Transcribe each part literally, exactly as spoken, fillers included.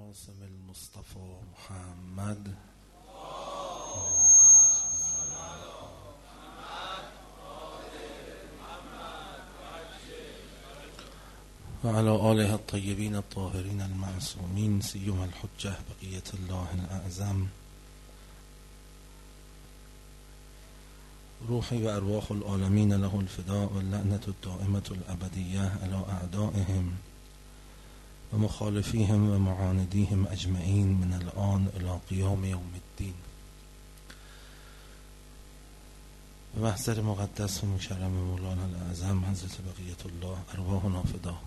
قاسم المصطفى محمد وعلى آله الطيبين الطاهرين المعصومين سيما الحجة بقية الله الأعظم. روحي وأرواح العالمين له الفداء واللعنة الدائمة الأبدية على أعدائهم ومخالفيهم ومعانديهم أجمعين من الآن إلى قيام يوم الدين. به محضر مقدس و مکرم مولانا الاعظم حضرت بقیت الله ارواحنا فدا.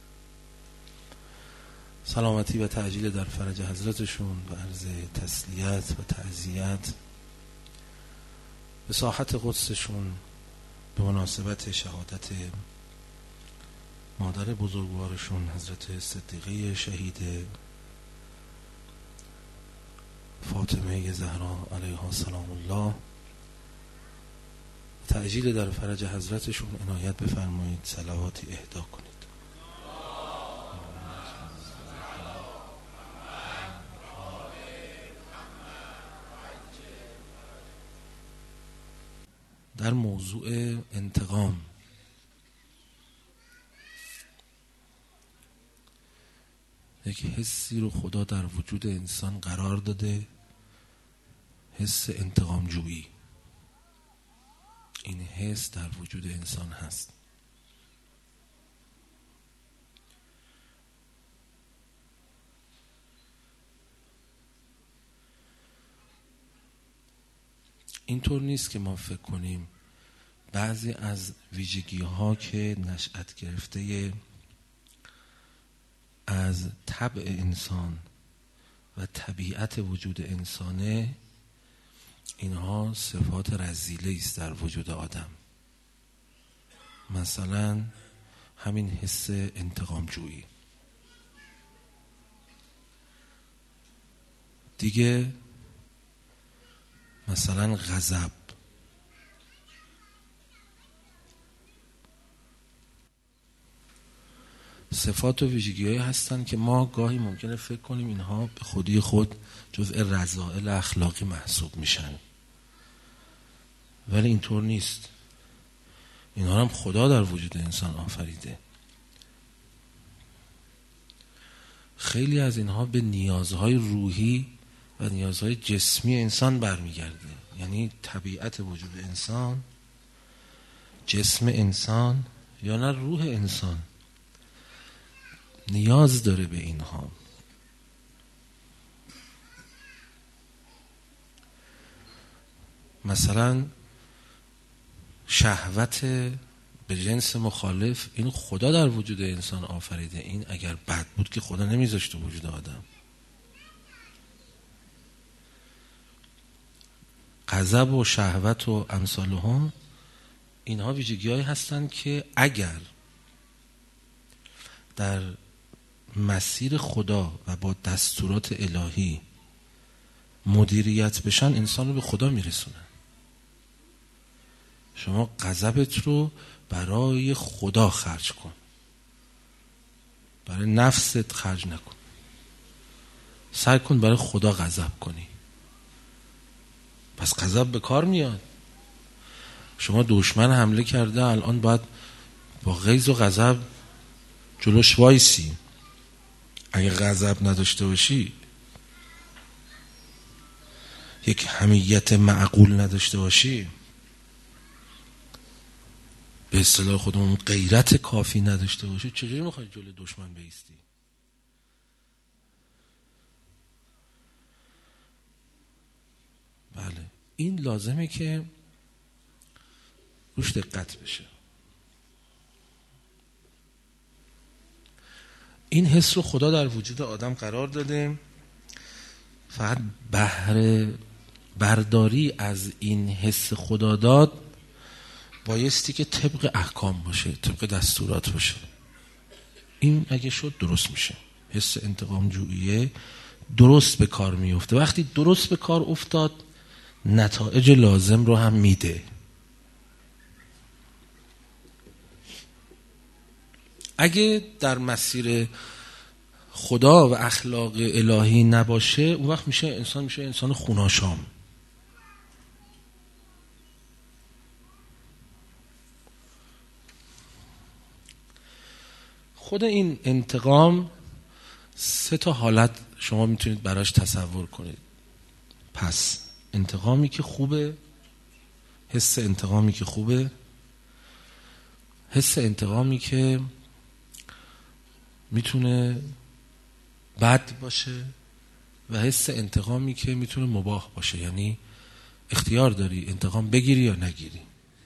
سلامتی و تعجیل در فرج حضرتشون و عرض تسلیت و تعزیت به ساحت قدسشون به مناسبت شهادت مادر بزرگوارشون حضرت صدیقه شهید فاطمه زهرا علیها سلام الله. تعجیل در فرج حضرتشون عنایت بفرمایید، صلواتی اهدا کنید. در موضوع انتقام، یک حسی رو خدا در وجود انسان قرار داده، حس انتقام جویی. این حس در وجود انسان هست. اینطور نیست که ما فکر کنیم بعضی از ویژگی ها که نشأت گرفته از طبع انسان و طبیعت وجود انسانه، اینها صفات رذیله است در وجود آدم. مثلا همین حس انتقام جویی. دیگه مثلا غضب، صفات و ویژگی‌هایی هستن که ما گاهی ممکنه فکر کنیم اینها به خودی خود جزء رذائل اخلاقی محسوب میشن، ولی اینطور نیست. اینها هم خدا در وجود انسان آفریده. خیلی از اینها به نیازهای روحی و نیازهای جسمی انسان برمیگرده. یعنی طبیعت وجود انسان، جسم انسان یا نه روح انسان نیاز داره به اینها. مثلا شهوت به جنس مخالف، این خدا در وجود انسان آفریده. این اگر بد بود که خدا نمیذاشته وجود آدم. غضب و شهوت و امثالهم، اینها ویژگی‌هایی هستند که اگر در مسیر خدا و با دستورات الهی مدیریت بشن، انسان رو به خدا میرسونن. شما غضبت رو برای خدا خرج کن، برای نفست خرج نکن. سعی کن برای خدا غضب کنی، پس غضب به کار میاد. شما دشمن حمله کرده، الان باید با غیظ و غضب جلوش وایسی. اگه غضب نداشته باشی، یک حمیت معقول نداشته باشی، به اصطلاح خودمون غیرت کافی نداشته باشی، چجوری میخوای جلوی دشمن بایستی؟ بله، این لازمه که روش دقت بشه. این حس رو خدا در وجود آدم قرار داده. فقط بهره برداری از این حس خدا داد بایستی که طبق احکام باشه، طبق دستورات باشه. این اگه شد درست میشه. حس انتقام جوییه درست به کار میفته. وقتی درست به کار افتاد، نتایج لازم رو هم میده. اگه در مسیر خدا و اخلاق الهی نباشه، اون وقت میشه انسان میشه انسان خوناشام. خود این انتقام سه تا حالت شما میتونید براش تصور کنید. پس انتقامی که خوبه، حس انتقامی که خوبه، حس انتقامی که میتونه بد باشه و حس انتقامی که میتونه مباح باشه، یعنی اختیار داری انتقام بگیری یا نگیری.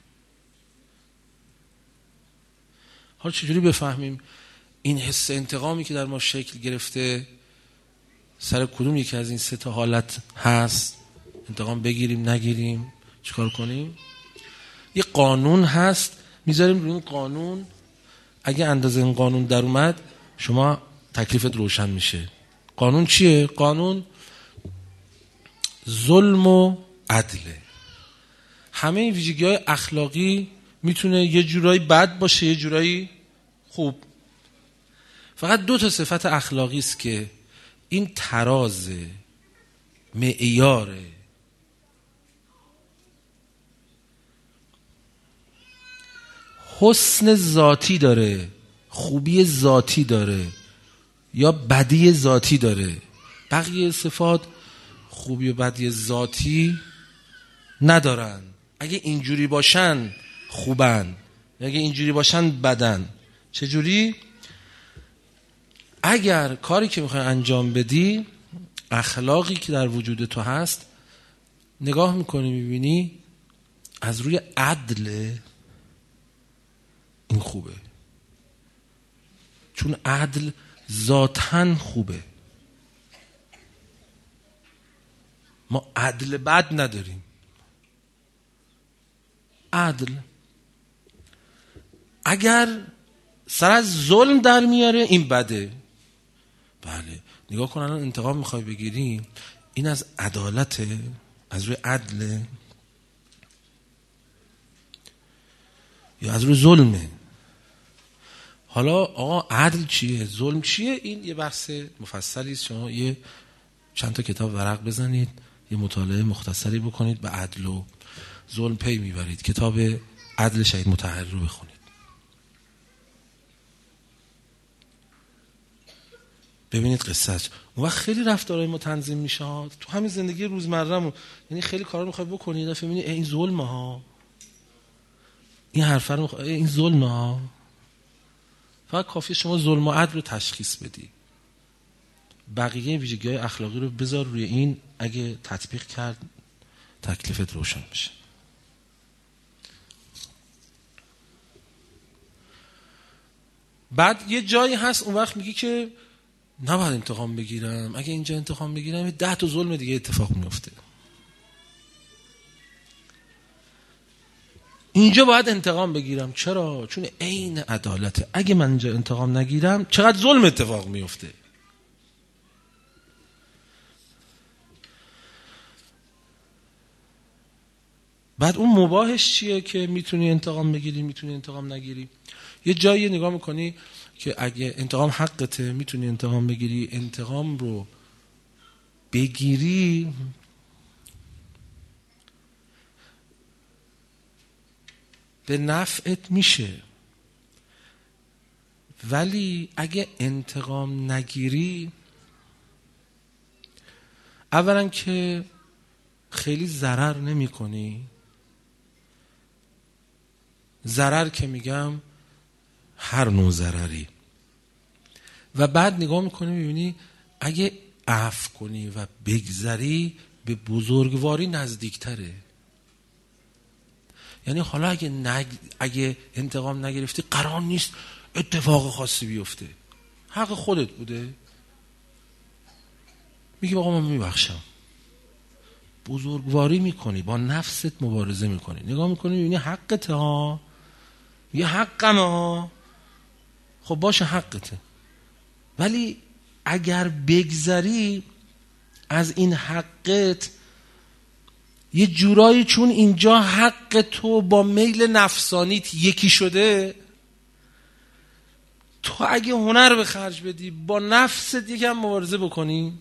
حالا چجوری بفهمیم این حس انتقامی که در ما شکل گرفته سر کدوم یکی از این سه تا حالت هست؟ انتقام بگیریم نگیریم چیکار کنیم؟ یه قانون هست میذاریم روی این قانون، اگه اندازه این قانون در اومد شما تکلیفت روشن میشه. قانون چیه؟ قانون ظلم و عدله. همه این ویژگی‌های اخلاقی میتونه یه جورایی بد باشه یه جورایی خوب. فقط دو تا صفت اخلاقی است که این تراز معیار حسن ذاتی داره، خوبی ذاتی داره یا بدی ذاتی داره. بقیه صفات خوبی و بدی ذاتی ندارن. اگه اینجوری باشن خوبن، اگه اینجوری باشن بدن. چجوری؟ اگر کاری که میخوای انجام بدی، اخلاقی که در وجود تو هست، نگاه میکنی میبینی از روی عدل، این خوبه، چون عدل ذاتاً خوبه. ما عدل بد نداریم. عدل اگر سر از ظلم در میاره این بده. بله نگاه کن الان انتقام میخوای بگیری، این از عدالته، از روی عدله یا از روی ظلمه؟ حالا آقا عدل چیه؟ ظلم چیه؟ این یه بحث مفصلی است. شما یه چند تا کتاب ورق بزنید، یه مطالعه مختصری بکنید، به عدل و ظلم پی میبرید. کتاب عدل شهید مطهری رو بخونید، ببینید قصه. اون وقت خیلی رفتارهای ما تنظیم میشه تو همین زندگی روزمره‌مون. یعنی خیلی کارا میخوای بکنی، یه دفعه میبینی این ظلمه ها، این حرفا رو میخوای، این ظلمه ها. فقط کافیه شما ظلم و عدل رو تشخیص بدی، بقیه ویژگی‌های اخلاقی رو بذار روی این. اگه تطبیق کرد تکلیفت روشن بشه. بعد یه جایی هست اون وقت میگی که نباید انتقام بگیرم، اگه اینجا انتقام بگیرم ده تا ظلم دیگه اتفاق میفته. اینجا باید انتقام بگیرم. چرا؟ چون عین عدالته. اگه من اینجا انتقام نگیرم چقدر ظلم اتفاق میفته. بعد اون مباحش چیه که میتونی انتقام بگیری میتونی انتقام نگیری؟ یه جایی نگاه میکنی که اگه انتقام حقته میتونی انتقام بگیری، انتقام رو بگیری به نفعت میشه. ولی اگه انتقام نگیری، اولا که خیلی ضرر نمی کنی. ضرر که میگم هر نوع ضرری. و بعد نگاه میکنی میبینی اگه عفو کنی و بگذری به بزرگواری نزدیکتره. یعنی حالا اگه, نگ... اگه انتقام نگرفتی قرار نیست اتفاق خاصی بیفته، حق خودت بوده، میگی آقا من میبخشم. بزرگواری میکنی، با نفست مبارزه میکنی، نگاه میکنی میبینی حقته ها، یه حقمه ها، خب باشه حقته. ولی اگر بگذری از این حقت یه جورایی، چون اینجا حق تو با میل نفسانیت یکی شده، تو اگه هنر به خرج بدی با نفست یکم مبارزه بکنی،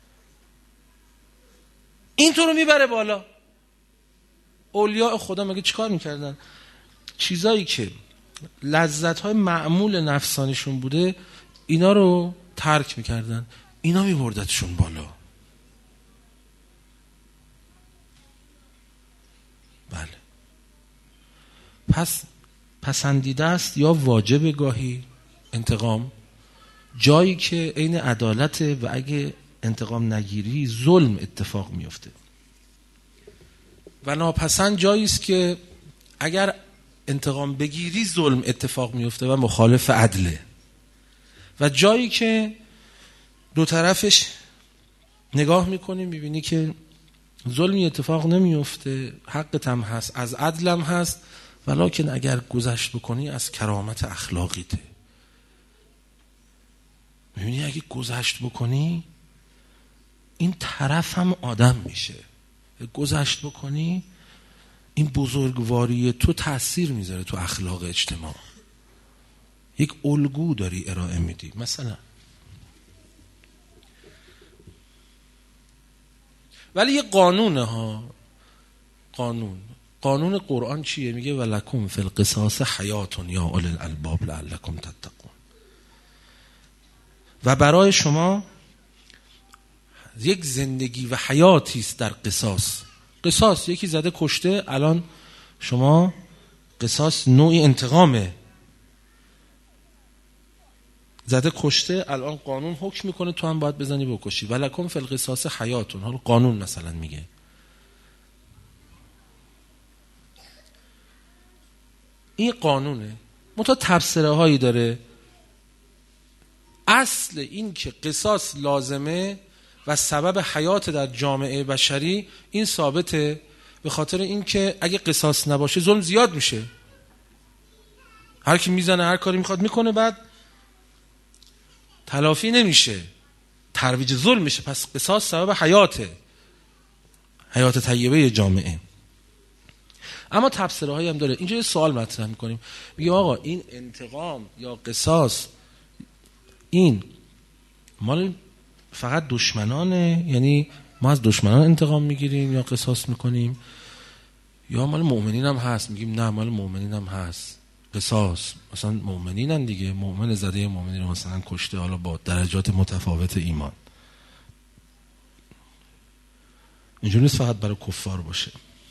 این تو رو میبره بالا. اولیاء خدا مگه چیکار میکردن؟ چیزایی که لذت‌های معمول نفسانیشون بوده اینا رو ترک میکردن، اینا میبردتشون بالا. بله. پس پسندیده است یا واجب گاهی انتقام، جایی که عین عدالته و اگه انتقام نگیری ظلم اتفاق میفته. و ناپسند جایی است که اگر انتقام بگیری ظلم اتفاق میفته و مخالف عدله. و جایی که دو طرفش نگاه میکنی میبینی که ظلمی اتفاق نمیفته، حقت هم هست، از عدلم هست، ولکن اگر گذشت بکنی از کرامت اخلاقیته. میبینی اگه گذشت بکنی این طرف هم آدم میشه، گذشت بکنی این بزرگواری تو تأثیر میذاره تو اخلاق اجتماع، یک الگو داری ارائه میدی. مثلا ولی یه قانونه ها، قانون قانون قرآن چیه؟ میگه ولکم فی القصاص حیات یا اولی الالباب لعلکم تتقون. و برای شما یک زندگی و حیاتی است در قصاص. قصاص یکی زده کشته، الان شما قصاص نوعی انتقامه، زده کشته، الان قانون حکم میکنه تو هم باید بزنی بکشی. ولکم فی القصاص حیاتون، حالا قانون مثلا میگه. این قانونه، منتها تبصره هایی داره. اصل این که قصاص لازمه و سبب حیات در جامعه بشری این ثابته، به خاطر این که اگه قصاص نباشه ظلم زیاد میشه، هر کی میزنه هر کاری میخواد میکنه، بعد تلافی نمیشه، ترویج ظلم میشه. پس قصاص سبب حیاته، حیات طیبه جامعه. اما تفسیرها هایی هم داره. اینجا یه سوال مطرح میکنیم، میگیم آقا این انتقام یا قصاص این مال فقط دشمنانه، یعنی ما از دشمنان انتقام میگیریم یا قصاص میکنیم، یا مال مؤمنین هم هست؟ میگیم نه، مال مؤمنین هم هست قصاص. مثلا مؤمنینن دیگه، مؤمن زده مؤمنین رو مثلا کشته، حالا با درجات متفاوت ایمان. اینجوری نیست فقط برای کفار باشه.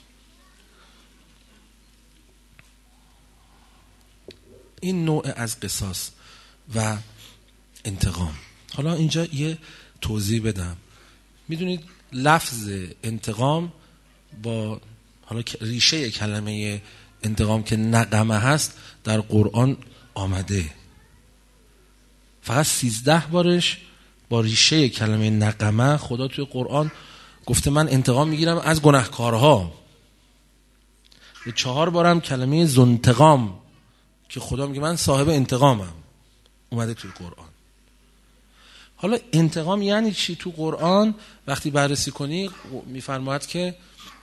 این نوع از قصاص و انتقام. حالا اینجا یه توضیح بدم. میدونید لفظ انتقام با حالا ریشه کلمه انتقام که نقمه هست در قرآن آمده، فقط سیزده بارش با ریشه کلمه نقمه خدا توی قرآن گفته من انتقام میگیرم از گناهکارها. به چهار بارم کلمه زنتقام که خدا میگه من صاحب انتقامم اومده توی قرآن. حالا انتقام یعنی چی تو قرآن؟ وقتی بررسی کنی میفرماید که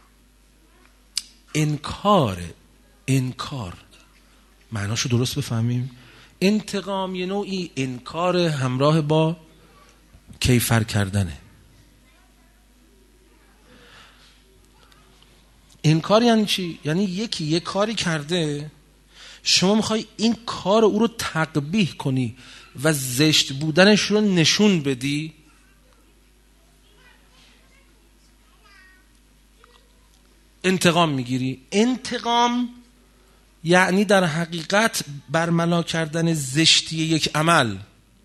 انکار، انکار معناشو درست بفهمیم. انتقام یه نوعی انکار همراه با کیفر کردنه. انکار یعنی چی؟ یعنی یکی یک کاری کرده، شما میخوای این کار او رو تقبیح کنی و زشت بودنش رو نشون بدی. انتقام میگیری. انتقام یعنی در حقیقت برملا کردن زشتی یک عمل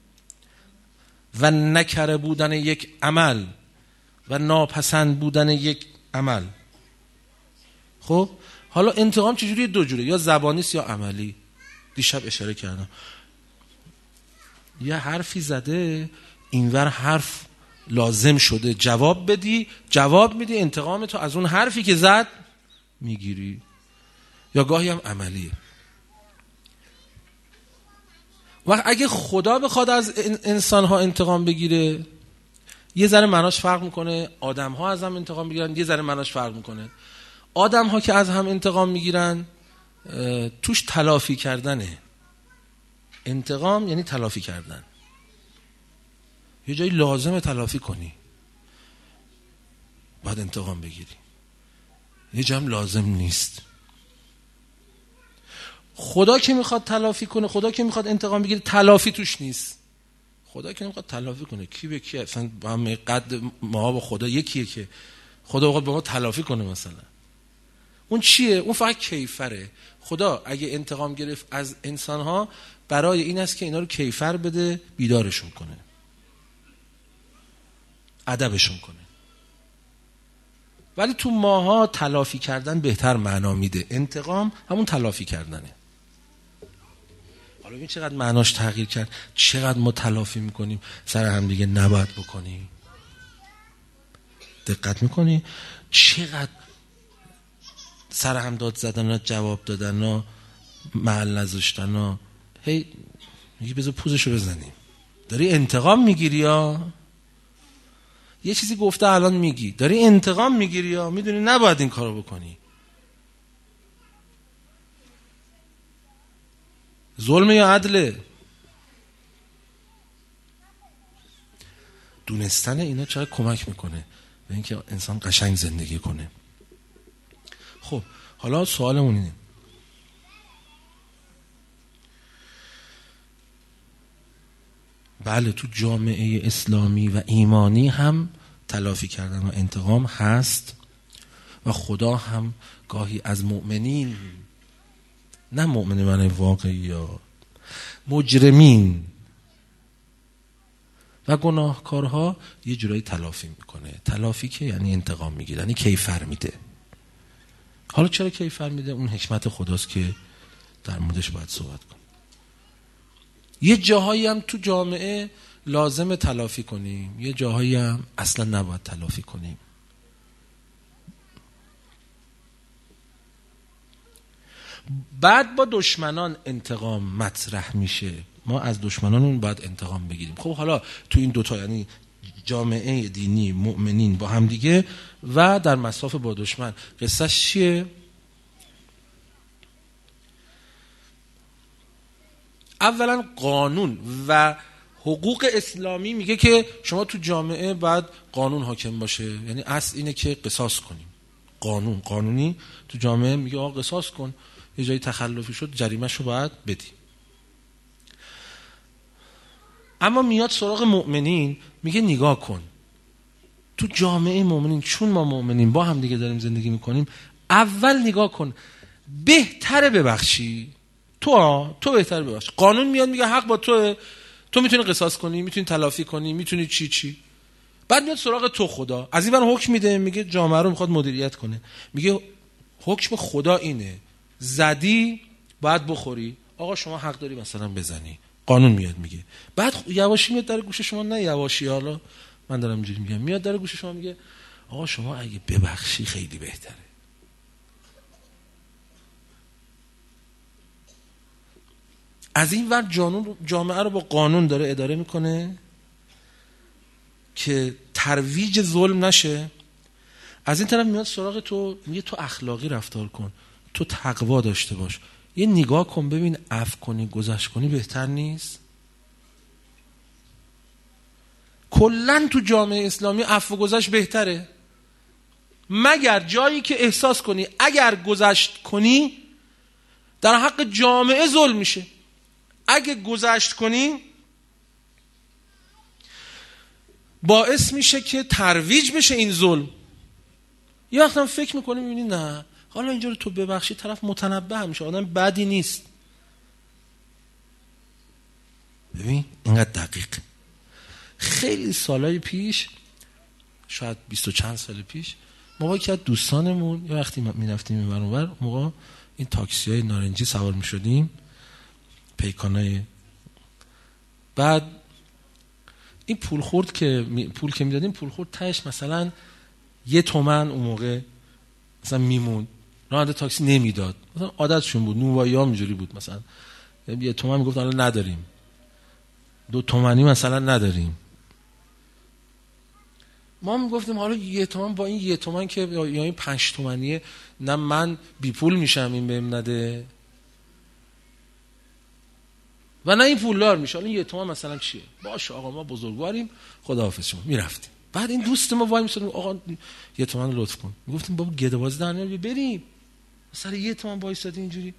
و نکره بودن یک عمل و ناپسند بودن یک عمل. خب حالا انتقام چجوری؟ دو جوره، یا زبانیست یا عملی. دیشب اشاره کردم یه حرفی زده، اینور حرف لازم شده جواب بدی، جواب میدی، انتقام تو از اون حرفی که زد میگیری. یا گاهی هم عملیه. و اگه خدا بخواد از انسان ها انتقام بگیره یه ذره معناش فرق میکنه، آدم ها از هم انتقام بگیرن یه ذره معناش فرق میکنه. آدم ها که از هم انتقام میگیرن توش تلافی کردنه، انتقام یعنی تلافی کردن. یه جایی لازمه تلافی کنی، باید انتقام بگیری. یه جایی هم لازم نیست. خدا که میخواد تلافی کنه، خدا که میخواد انتقام بگیره، تلافی توش نیست. خدا که نمیخواد تلافی کنه، کی به کی اصلا با هم قد ما با خدا یکیه که خدا بخواد با ما تلافی کنه مثلا؟ اون چیه؟ اون فقط کیفره. خدا اگه انتقام گرفت از انسانها برای این است که اینا رو کیفر بده، بیدارشون کنه، ادبشون کنه. ولی تو ماها تلافی کردن بهتر معنا میده. انتقام همون تلافی کردنه. حالا ببین چقدر معناش تغییر کرد، چقدر ما تلافی میکنیم سر هم دیگه نباید بکنیم. دقت میکنی چقدر سر هم داد زدن، جواب دادن، محل نذاشتن، هی میگی بذار پوزشو بزنیم. داری انتقام میگیری یا یه چیزی گفته الان میگی داری انتقام میگیری یا میدونی نباید این کارو بکنی؟ ظلم یا عدله؟ دونستن اینا چقدر کمک میکنه به اینکه انسان قشنگ زندگی کنه. خب حالا سوالمون اینه، بله تو جامعه اسلامی و ایمانی هم تلافی کردن و انتقام هست و خدا هم گاهی از مؤمنین، نه مؤمن معنی واقعی، یا مجرمین و گناهکارها یه جورایی تلافی میکنه. تلافی که یعنی انتقام میگیره، یعنی کیفر میده. حالا چرا کیفر میده؟ اون حکمت خداست که در موردش باید صحبت کنیم. یه جاهایی هم تو جامعه لازم تلافی کنیم، یه جاهایی هم اصلا نباید تلافی کنیم. بعد با دشمنان انتقام مطرح میشه، ما از دشمنانمون باید انتقام بگیریم. خب حالا تو این دوتا یعنی جامعه دینی، مؤمنین با هم دیگه و در مصاف با دشمن، قصهش چیه؟ اولا قانون و حقوق اسلامی میگه که شما تو جامعه باید قانون حاکم باشه، یعنی اصل اینه که قصاص کنیم. قانون قانونی تو جامعه میگه آقا قصاص کن، یه جایی تخلفی شد جریمه‌شو باید بدی. اما میاد سراغ مؤمنین میگه نگاه کن تو جامعه مؤمنین، چون ما مؤمنین با هم دیگه داریم زندگی میکنیم، اول نگاه کن بهتره ببخشی. تو ها تو بهتره ببخشی. قانون میاد میگه حق با تو، تو میتونی قصاص کنی، میتونی تلافی کنی، میتونی چی چی. بعد میاد سراغ تو خدا، از این ور حکم میده، میگه جامعه رو میخواد مدیریت کنه، میگه حکم خدا اینه زدی باید بخوری، آقا شما حق داری مثلا بزنی. قانون میاد میگه. بعد یواشی میاد در گوش شما، نه یواشی، حالا من دارم اینجوری میگم، میاد در گوش شما میگه آقا شما اگه ببخشی خیلی بهتره. از این ور جامعه رو با قانون داره اداره میکنه که ترویج ظلم نشه. از این طرف میاد سراغ تو میگه تو اخلاقی رفتار کن، تو تقوا داشته باش. یه نگاه کن ببین عفو کنی گذشت کنی بهتر نیست؟ کلن تو جامعه اسلامی عفو و گذشت بهتره، مگر جایی که احساس کنی اگر گذشت کنی در حق جامعه ظلم میشه. اگه گذشت کنی باعث میشه که ترویج بشه این ظلم. یه وقت هم فکر میکنی میبینی نه حالا اینجا رو تو ببخشی طرف متنبه میشه، آدم بدی نیست. ببین اینقدر دقیق. خیلی سالهای پیش، شاید بیست و چند سال پیش، ما با یکی از دوستانمون یه وقتی میرفتیم این ور اون ور، موقع این تاکسی های نارنجی سوار میشدیم، پیکانای، بعد این پول خورد که پول که میدادیم، پول خورد تهش مثلا یه تومن اون موقع مثلا میمون، راننده تاکسی نمیداد، مثلا عادتشون بود، نونوایی ها اینجوری بود، مثلا یه تومن میگفت حالا نداریم، دو تومنی مثلا نداریم. ما میگفتیم حالا یه تومن، با این یه تومن که یا این پنج تومنیه، نه من بی پول میشم این بهم نده. و نه این پولدار میشه. الان یه تومن مثلا چیه؟ باشه آقا ما بزرگواریم، خداحافظ شما. میرفتیم. بعد این دوست ما وای میسادیم آقا یه تومن لطف کن. میگفتیم بابا گده بازی در نمیاد بریم. سر یه تومن وایسادی اینجوری.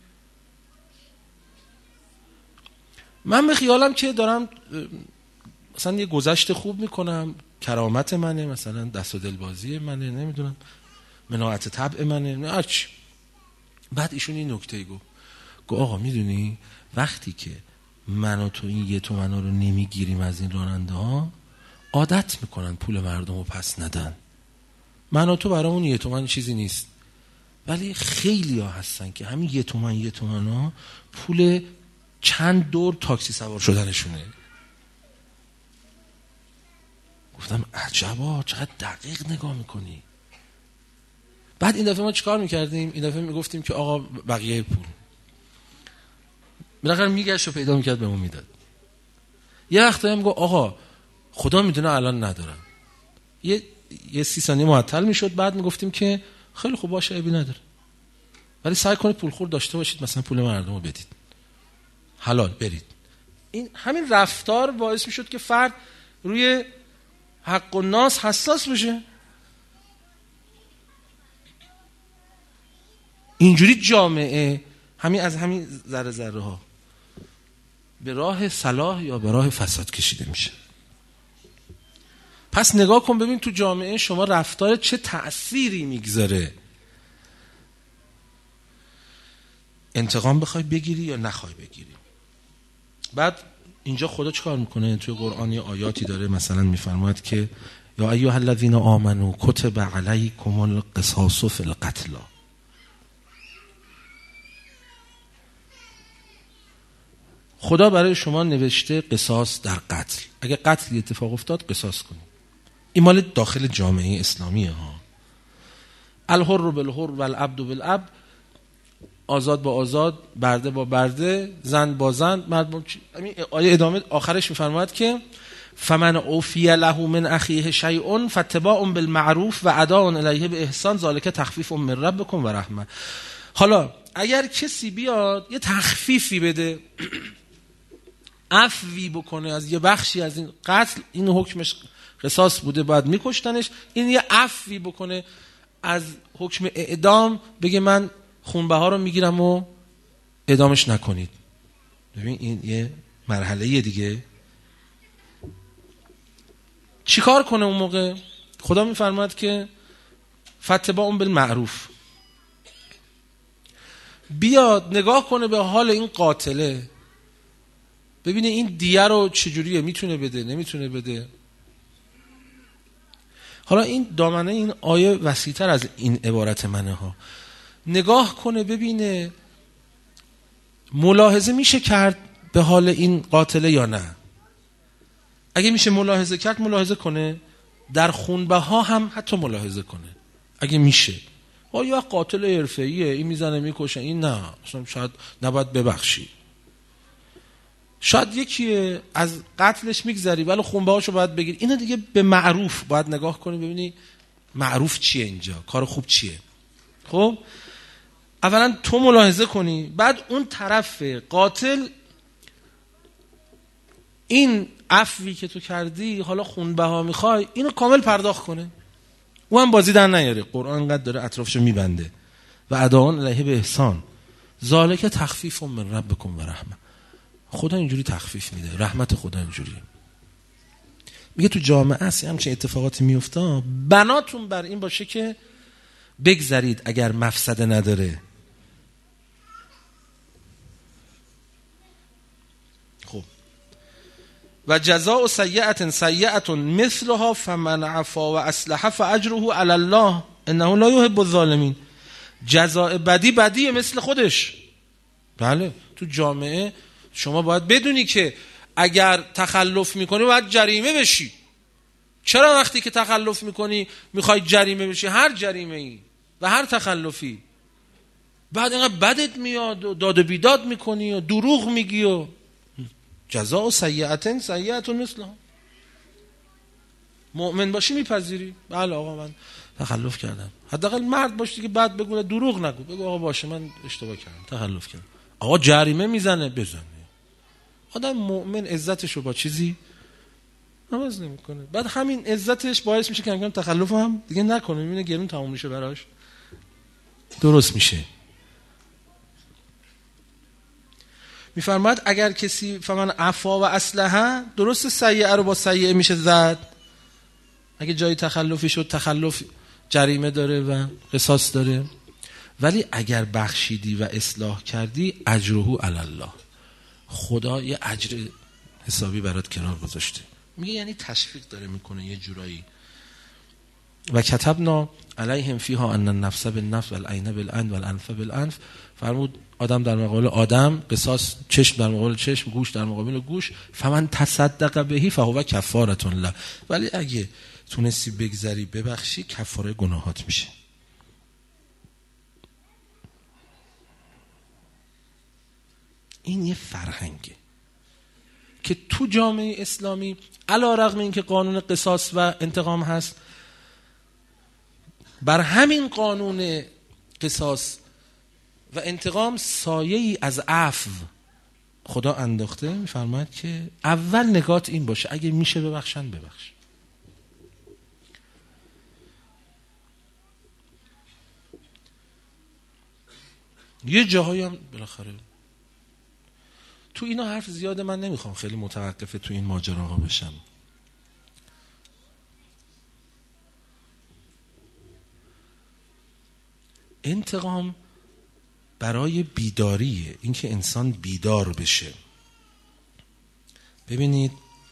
من به خیالم که دارم مثلا یه گذشت خوب میکنم، کرامت منه، مثلا دست و دل بازی منه، نمیدونم مناعت طبع منه، نه هرچی. بعد ایشون این نکته گفت گو آقا میدونی وقتی که من و تو این یه تومن رو نمیگیریم از این راننده ها، عادت میکنن پول مردم رو پس ندن. من و تو برامون یه تومن چیزی نیست، ولی خیلی ها هستن که همین یه تومن یه تومن ها پول چند دور تاکسی سوار شدنشونه. گفتم عجبا چقدر دقیق نگاه میکنی. بعد این دفعه ما چیکار میکردیم؟ این دفعه میگفتیم که آقا بقیه پول بالاخره میگشت و پیدا میکرد بهمون میداد. یه وقتا هم گفت آقا خدا میدونه الان ندارم. یه یه سی ثانیه معطل میشد، بعد میگفتیم که خیلی خوب باشه عیبی نداره، ولی سعی کنید پول خور داشته باشید، مثلا پول مردم رو بدید، حلال برید. این همین رفتار باعث میشد که فرد روی حق و ناس حساس بشه. اینجوری جامعه همین از همین ذره ذره ها به راه صلاح یا به راه فساد کشیده میشه. پس نگاه کن ببین تو جامعه شما رفتار چه تأثیری میگذاره. انتقام بخوای بگیری یا نخوای بگیری. بعد اینجا خدا چیکار میکنه؟ توی قرآن یه آیاتی داره، مثلا میفرماید که یا ایها الذین آمنوا کتب علیکم القصاص فی القتل. خدا برای شما نوشته قصاص در قتل. اگه قتل اتفاق افتاد قصاص کنید. این مال داخل جامعه اسلامیه ها. الحر بالحر والعبد بالعبد، آزاد با آزاد، برده با برده، زن با زن، مرد با همین آیه ادامه آخرش میفرماید که فمن اوفی له من اخیه شیء فاتباع بالمعروف و اداء الیه باحسان ذلک تخفیف من ربکم و رحمه. حالا اگر کسی بیاد یه تخفیفی بده، عفوی بکنه از یه بخشی از این قتل، این حکمش قصاص بوده باید میکشتنش، این یه عفوی بکنه از حکم اعدام، بگه من خونبه ها رو میگیرم و اعدامش نکنید. ببین این یه مرحله دیگه. چی کار کنه اون موقع؟ خدا میفرماید که فتباع بالمعروف، بیاد نگاه کنه به حال این قاتله، ببینه این دیه رو چجوریه، میتونه بده نمیتونه بده. حالا این دامنه این آیه وسیع‌تر از این عبارت منه ها. نگاه کنه ببینه ملاحظه میشه کرد به حال این قاتله یا نه. اگه میشه ملاحظه کرد ملاحظه کنه، در خونبه ها هم حتی ملاحظه کنه اگه میشه. یا قاتل حرفه‌ایه، این میزنه میکشه، این نه اصلا شاید نباید ببخشی. شاید یکی از قتلش میگذری ولی خونبه هاشو باید بگیر. اینو دیگه به معروف باید نگاه کنی ببینی معروف چیه اینجا، کار خوب چیه. خب اولا تو ملاحظه کنی، بعد اون طرف قاتل این عفوی که تو کردی حالا خونبه ها میخوای اینو کامل پرداخت کنه. او هم بازی در نیاره. قرآن انقدر داره اطرافشو میبنده و اداء الیه باحسان ذالک تخفیف من ربکم و رحمه. خدا اینجوری تخفیف میده، رحمت خدا اینجوری. میگه تو جامعه هستی همچین اتفاقاتی میفته، بناتون بر این باشه که بگذرید اگر مفسده نداره. خب و جزاء سیئة سیئة مثلها فمن عفا و اصلح فاجره علی الله انه لا یحب الظالمین. جزاء بدی بدیه مثل خودش. بله تو جامعه شما باید بدونی که اگر تخلف میکنی باید جریمه بشی. چرا وقتی که تخلف میکنی میخوای جریمه بشی؟ هر جریمه ای و هر تخلفی بعد اینقدر بدت میاد و داد و بیداد میکنی و دروغ میگی و جزاء سیئة سیئة مثلها. مؤمن باشی میپذیری. بله آقا من تخلف کردم. حداقل مرد باشی که بعد بگو، دروغ نگو، بگو آقا باشه من اشتباه کردم تخلف کردم. آقا جریمه میزنه بزنه، آدم مؤمن عزتش رو با چیزی عوض نمیکنه. بعد همین عزتش باعث میشه که انگار تخلف هم دیگه نکنه، میبینه گرون تموم میشه براش، درست میشه. میفرماید اگر کسی فمن عفا و اصلح، درست سیئه رو با سیئه میشه زد، اگه جایی تخلفی شد تخلف جریمه داره و قصاص داره، ولی اگر بخشیدی و اصلاح کردی اجره علی الله، خدا یه اجر حسابی برات کنار گذاشته. میگه یعنی تشویق داره میکنه یه جورایی. و کتبنا علیهم فیها ان النفس بالنفس والعین بالعین والانف بالانف، فرمود آدم در مقابل آدم، قصاص چشم در مقابل چشم، گوش در مقابل گوش، فمن تصدق بهی فهو کفارة له، ولی اگه تونستی بگذری ببخشی کفاره گناهات میشه. این یه فرهنگه که تو جامعه اسلامی علی رغم اینکه قانون قصاص و انتقام هست، بر همین قانون قصاص و انتقام سایه‌ای از عفو خدا انداخته. میفرماید که اول نگات این باشه اگه میشه ببخشن ببخش. یه جاهایی هم بالاخره تو اینا حرف زیاده، من نمیخوام خیلی متوقف تو این ماجراها بشم. انتقام برای بیداریه، اینکه انسان بیدار بشه. ببینید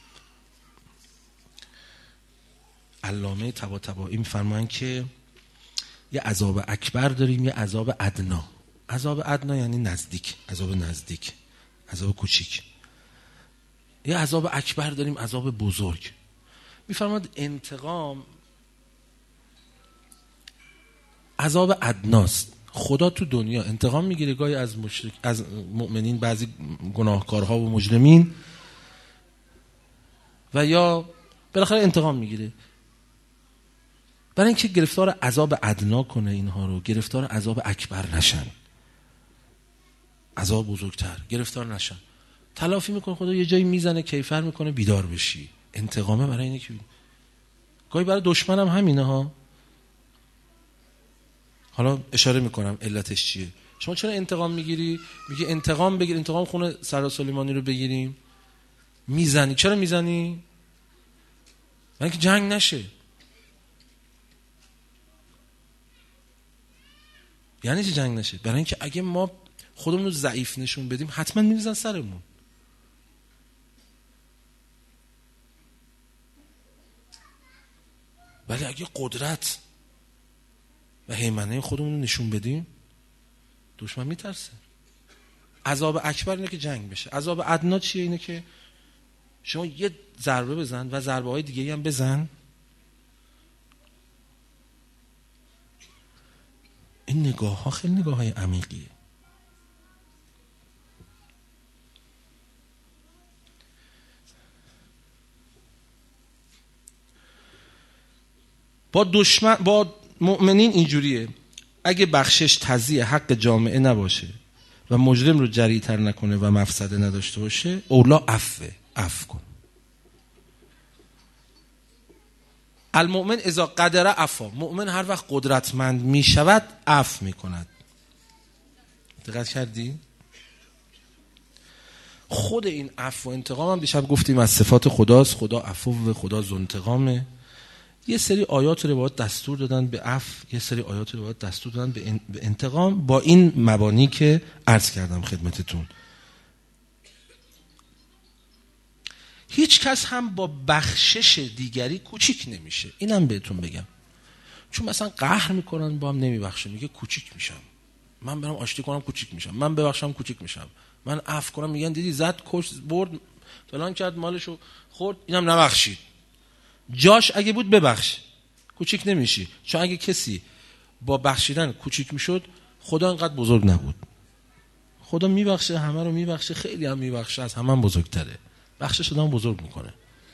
علامه طباطبایی میفرمایند که یه عذاب اکبر داریم، یه عذاب ادنا. عذاب ادنا یعنی نزدیک، عذاب نزدیک، عذاب کوچیک. یه عذاب اکبر داریم، عذاب بزرگ. میفرماید انتقام عذاب ادناست. خدا تو دنیا انتقام میگیره گاهی از مشرک، از مؤمنین، بعضی گناهکارها و مجرمین، و یا بالاخره انتقام میگیره برای اینکه گرفتار عذاب ادنا کنه اینها رو، گرفتار عذاب اکبر نشن، عذاب بزرگتر گرفتار نشن. تلافی میکنه خدا، یه جایی میزنه کیفر میکنه بیدار بشی. انتقامه برای اینه که گاهی برای دشمنم همینه ها. حالا اشاره میکنم علتش چیه. شما چرا انتقام میگیری؟ میگه انتقام بگیر، انتقام خونه سردار سلیمانی رو بگیریم. میزنی، چرا میزنی؟ برای اینکه جنگ نشه. یعنی چه جنگ نشه؟ برای اینکه اگه ما خودمون رو ضعیف نشون بدیم حتما میریزن سرمون. ولی اگه قدرت و هیمنه خودمون رو نشون بدیم دشمن میترسه. عذاب اکبر اینه که جنگ بشه. عذاب ادنا چیه؟ اینه که شما یه ضربه بزن و ضربه های دیگه هم بزن. این نگاه ها خیلی نگاه های عمیقیه. با دشمن، با مؤمنین اینجوریه، اگه بخشش تضییع حق جامعه نباشه و مجرم رو جری‌تر نکنه و مفسده نداشته باشه، اولا عفوه، عفو کن. المؤمن اذا قدر عفا، مؤمن هر وقت قدرتمند می شود عفو می کند. دقت کردی؟ خود این عفو و انتقام هم دیشب گفتیم از صفات خداست. خدا عفو و خدا ذو انتقامه. یه سری آیات و روایات دستور دادن به عفو، یه سری آیات و روایات دستور دادن به انتقام، با این مبانی که عرض کردم خدمتتون. هیچ کس هم با بخشش دیگری کوچیک نمیشه. اینم بهتون بگم. چون مثلا قهر میکنن با هم نمیبخشه، میگه کوچیک میشم. من برام آشتی کنم کوچیک میشم، من ببخشم کوچیک میشم، من عفو کنم میگن دیدی زد کش برد فلان کرد مالشو خورد اینم نبخشید. جاش اگه بود ببخش، کوچیک نمیشی. چون اگه کسی با بخشیدن کوچیک میشد خدا انقدر بزرگ نبود. خدا میبخشه، همه رو میبخشه، خیلی هم میبخشه، از همه هم بزرگتره. بخشش آدم بزرگ میکنه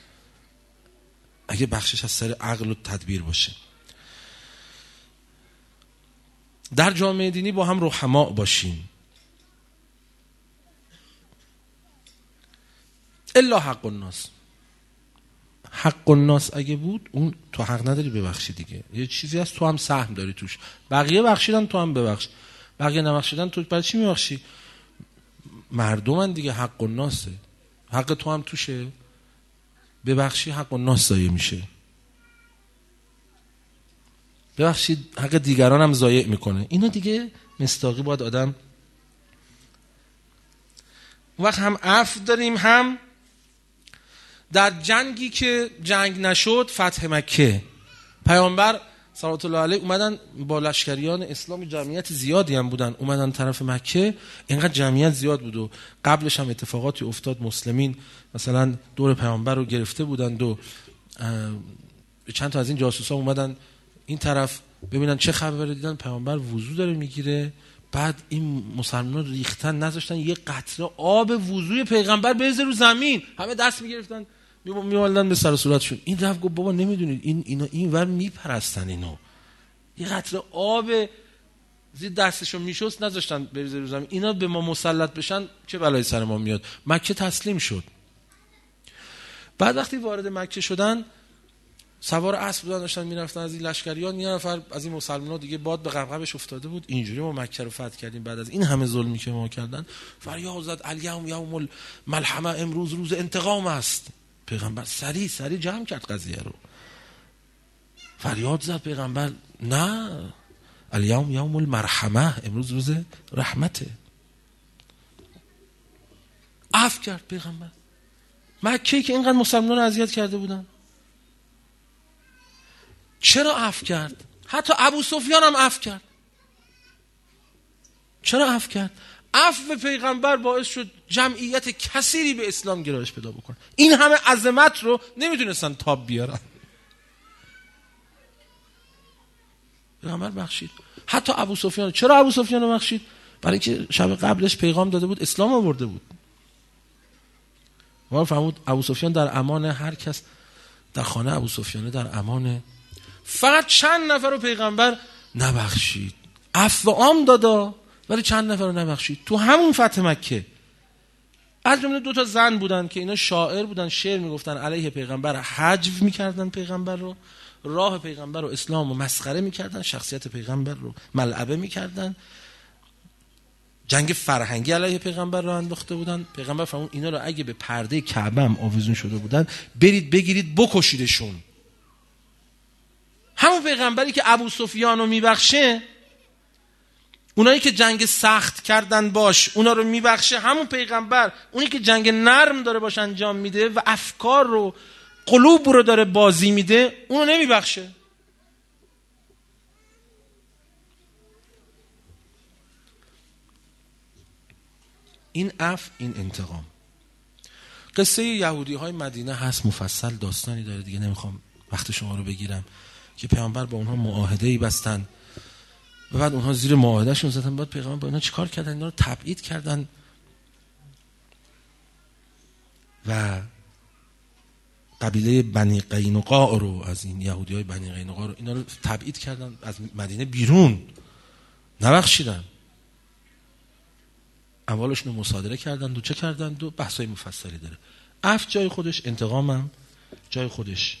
اگه بخشش از سر عقل و تدبیر باشه. در جامعه دینی با هم رحما باشیم. الا حق الناس. حق الناس اگه بود اون تو حق نداری ببخشی دیگه، یه چیزی هست تو هم سهم داری توش. بقیه بخشیدن تو هم ببخش، بقیه نبخشیدن تو برای چی میبخشی؟ مردمن دیگه، حق الناسه، حق تو هم توشه، ببخشی حق الناس ضایع میشه. ببخشید حق دیگران هم ضایع میکنه. اینو دیگه مصداقی باید آدم. اون وقت هم عفو داریم، هم در جنگی که جنگ نشد، فتح مکه، پیامبر صلوات الله علیه اومدن با لشکریان اسلام، جمعیت زیادی هم بودن، اومدن طرف مکه. اینقدر جمعیت زیاد بود و قبلش هم اتفاقاتی افتاد، مسلمین مثلا دور پیامبر رو گرفته بودند و چند تا از این جاسوسا اومدن این طرف ببینن چه خبره، دیدن پیامبر وضو داره میگیره، بعد این مسلمانان ریختن، نذاشتن یه قطره آب وضوی پیغمبر بریزه رو زمین، همه دست میگرفتن میوالدن به سر و صورتشون. این رفت گفت بابا نمیدونید این اینا این ور میپرستن، اینو یه قطره آب زیر دستشون میشست نذاشتن بریزه رو زمین، اینا به ما مسلط بشن چه بلایی سر ما میاد. مکه تسلیم شد. بعد وقتی وارد مکه شدن، سوار اسب بودن، داشتن میرفتن از این لشکریان، یه نفر از این مسلمان‌ها دیگه باد به قبقبش افتاده بود، اینجوری ما مکه رو فتح کردیم بعد از این همه ظلمی که ما کردن. فریاد زد الیوم یوم الملحمه، امروز روز انتقام است. پیغمبر سریع سریع جمع کرد قضیه رو. فریاد زد پیغمبر نه، الیوم یوم المرحمه، امروز روز رحمته. عفو کرد پیغمبر. مکه که اینقدر مسلمانان رو اذیت کرده بودن، چرا عفو کرد؟ حتی ابو سفیان هم عفو کرد. چرا عفو کرد؟ عفو پیغمبر باعث شد جمعیت کثیری به اسلام گرایش پیدا بکنه. این همه عظمت رو نمیتونستن تاب بیارن. پیغمبر بخشید. حتی ابو سفیان. چرا ابو سفیان رو بخشید؟ برای اینکه شب قبلش پیغام داده بود، اسلام آورده بود. ما فهمود ابو سفیان در امان، هر کس در خانه ابو سفیان در امانه. فقط چند نفر رو پیغمبر نبخشید، عفو عام دادا، ولی چند نفر رو نبخشید. تو همون فتح مکه از جمله دو تا زن بودن که اینا شاعر بودن، شعر میگفتن علیه پیغمبر، حجو میکردن پیغمبر رو، راه پیغمبر رو، اسلام رو مسخره میکردن، شخصیت پیغمبر رو ملعبه میکردن، جنگ فرهنگی علیه پیغمبر رو انداخته بودن. پیغمبر فرمود اینا رو اگه به پرده کعبه هم آویزون شده بودن، برید بگیرید بکشیدشون. همون پیغمبری که ابو سفیان رو میبخشه، اونایی که جنگ سخت کردن باش اونا رو میبخشه. همون پیغمبر اونی که جنگ نرم داره باش انجام میده و افکار رو، قلوب رو داره بازی میده، اونو نمیبخشه. این عفو، این انتقام. قصه یهودی های مدینه هست، مفصل داستانی داره دیگه، نمیخوام وقت شما رو بگیرم، که پیامبر با اونها معاهده‌ای بستن و بعد اونها زیر معاهدهشون زدن. بعد پیغمبر با اینا چیکار کردن؟ اینا رو تبعید کردن و قبیله بنی قینقاع رو، از این یهودیای بنی قینقاع رو، اینا رو تبعید کردن از مدینه بیرون، نبخشیدن، اموالشون رو مصادره کردن و چه کردن و بحثای مفصلی داره. عفو جای خودش، انتقامم جای خودش.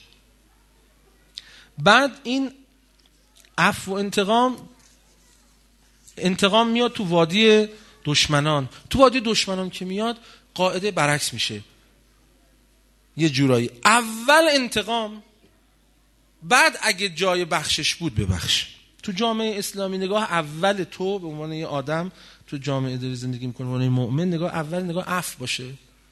بعد این عفو و انتقام، انتقام میاد تو وادی دشمنان. تو وادی دشمنان که میاد قاعده برعکس میشه یه جورایی. اول انتقام، بعد اگه جای بخشش بود ببخش. تو جامعه اسلامی نگاه اول تو به عنوان یه آدم تو جامعه داری زندگی میکنه، به عنوان مؤمن، نگاه اول نگاه عفو باشه.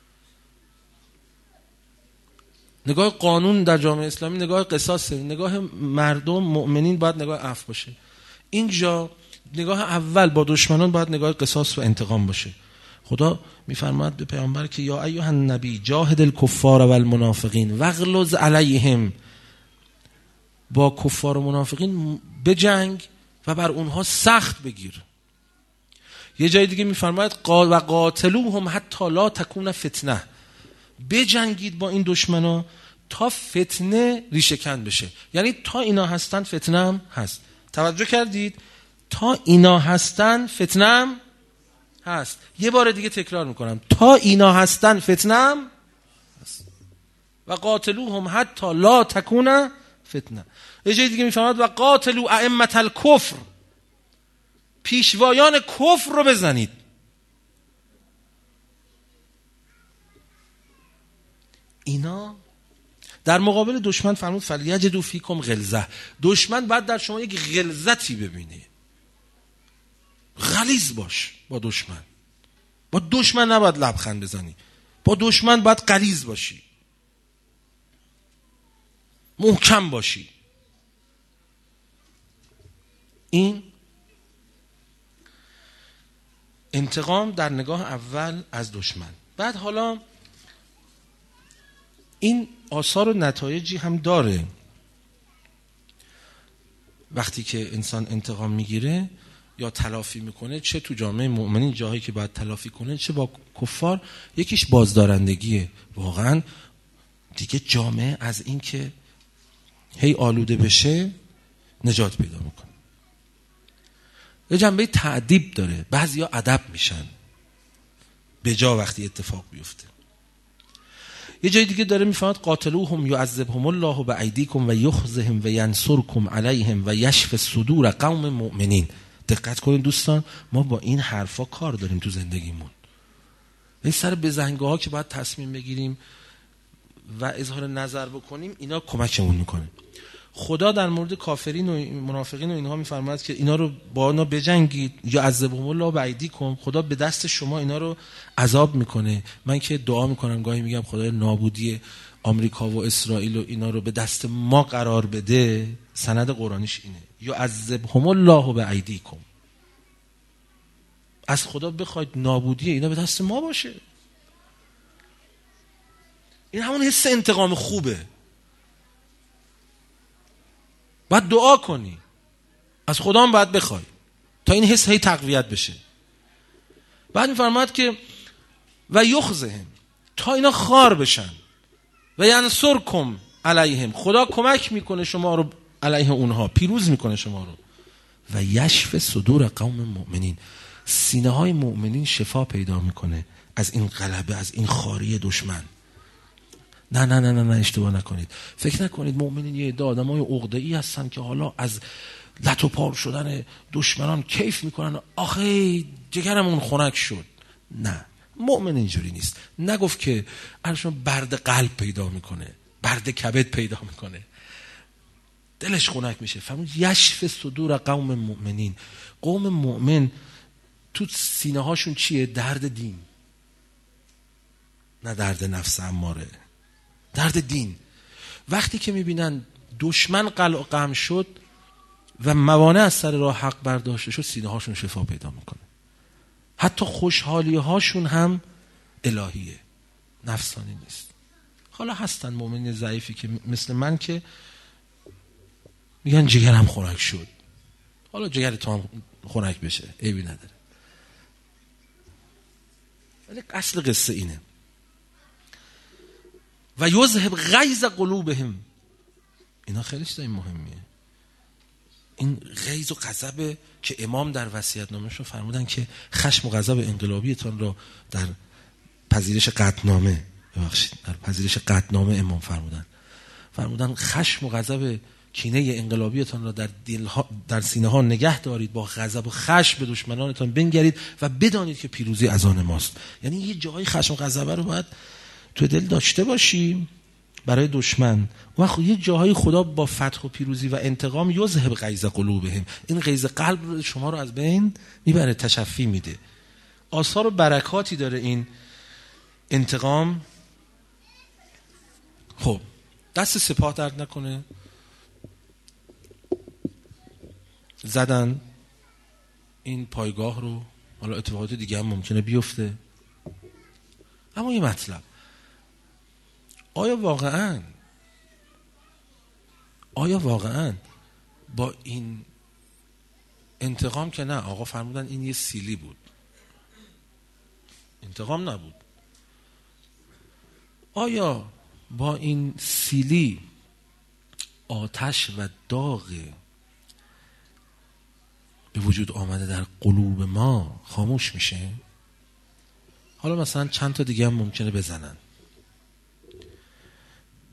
نگاه قانون در جامعه اسلامی نگاه قصاصه، نگاه مردم مؤمنین باید نگاه عفو باشه. اینجا نگاه اول با دشمنان باید نگاه قصاص و انتقام باشه. خدا میفرماید به پیامبر که یا ایها النبی جاهد الکفار و المنافقین واغلظ علیهم، با کفار و منافقین بجنگ و بر اونها سخت بگیر. یه جای دیگه میفرماید و قاتلوهم حتی لا تکون فتنه، بجنگید با این دشمنا تا فتنه ریشه‌کن بشه. یعنی تا اینا هستن فتنه هم هست. توجه کردید؟ تا اینا هستن فتنه هم هست. یه بار دیگه تکرار میکنم، تا اینا هستن فتنه هم و قاتلوهم حتی لا تکون فتنه. یه جای دیگه میفرماد و قاتلو ائمة الکفر، پیشوایان کفر رو بزنید. اینا در مقابل دشمن فرمود فلیجدوا فیکم غلظه. دشمن باید در شما یک غلظتی ببینه، غلیظ باش با دشمن. با دشمن نباید لبخند بزنی، با دشمن باید غلیظ باشی، محکم باشی. این انتقام در نگاه اول از دشمن. بعد حالا این آثار و نتایجی هم داره. وقتی که انسان انتقام میگیره یا تلافی میکنه، چه تو جامعه مؤمنین جاهایی که باید تلافی کنه، چه با کفار، یکیش بازدارندگیه. واقعا دیگه جامعه از این که هی آلوده بشه نجات پیدا میکنه. یه جنبه تعذیب داره، بعضیا ادب میشن به جا وقتی اتفاق بیفته. یه جای دیگه داره میفهمد قاتلوهم یعذبهم الله بایدیکم و یخزهم و ینصرکم علیهم و یشفی صدور قوم مؤمنین. دقت کنید دوستان، ما با این حرفا کار داریم تو زندگیمون. این سر بزنگاها که باید تصمیم بگیریم و اظهار نظر بکنیم، اینا کمکمون میکنه. خدا در مورد کافرین و منافقین و اینها میفرماید که اینا رو با اینا بجنگید، یا عذبهم الله بایدیکم، خدا به دست شما اینا رو عذاب میکنه. من که دعا میکنم گاهی میگم خدای نابودی آمریکا و اسرائیل و اینا رو به دست ما قرار بده. سند قرآنیش اینه، یا عذبهم الله بایدیکم. از خدا بخواید نابودی اینا به دست ما باشه. این همون حس انتقام خوبه. باید دعا کنی، از خدا هم باید بخوای تا این حس هی تقویت بشه. بعد میفرماد که و یخزهم، تا اینا خار بشن، و ینصرکم علیهم، خدا کمک میکنه شما رو علیه اونها، پیروز میکنه شما رو. و یشفی صدور قوم مؤمنین، سینه های مؤمنین شفا پیدا میکنه از این غلبه، از این خاری دشمن. نه نه نه نه نه اشتباه نکنید. فکر نکنید مؤمنین یه عده آدمای عقده‌ای هستن که حالا از لط و پار شدن دشمنان کیف میکنن، آخه جگرمون خنک شد. نه، مؤمن اینجوری نیست. نگفت که ارشون برد قلب پیدا میکنه، برد کبد پیدا میکنه، دلش خنک میشه. فهمون یشفی صدور قوم مؤمنین. قوم مؤمن تو سینه هاشون چیه؟ درد دین، نه درد نفس اماره، درد دین. وقتی که میبینن دشمن قلع و قم شد و موانع از سر راه حق برداشته شد، سینه هاشون شفا پیدا میکنه. حتی خوشحالی هاشون هم الهیه، نفسانی نیست. حالا هستن مؤمنین ضعیفی که مثل من که میگن جگرم خنک شد. حالا جگر تو هم خنک بشه، عیبی نداره. ولی اصل قصه اینه. و یذهب غیظ قلوبهم. اینا خیلی چیزای مهمیه. این غیظ و غضب که امام در وصیت‌نامه‌شون فرمودن که خشم و غضب انقلابیتان را در پذیرش قطعنامه، ببخشید در پذیرش قطعنامه امام فرمودن. فرمودن خشم و غضب کینه انقلابیتان را در دلها، در سینه ها نگه دارید، با غضب و خشم به دشمنانتان بنگرید و بدانید که پیروزی از آن ماست. یعنی یه جایی خشم و غضب رو باید تو دل داشته باشی برای دشمن. و خب یه جاهای خدا با فتح و پیروزی و انتقام یذهب غیظ قلوبهم، این غیظ قلب رو شما رو از بین میبره، تشفی میده. آثار و برکاتی داره این انتقام. خب دست سپاه درد نکنه، زدن این پایگاه رو، حالا اتفاقات دیگه هم ممکنه بیفته. اما یه مطلب، آیا واقعاً آیا واقعاً با این انتقام که نه، آقا فرمودن این یه سیلی بود، انتقام نبود، آیا با این سیلی آتش و داغ به وجود آمده در قلوب ما خاموش میشه؟ حالا مثلا چند تا دیگه هم ممکنه بزنن.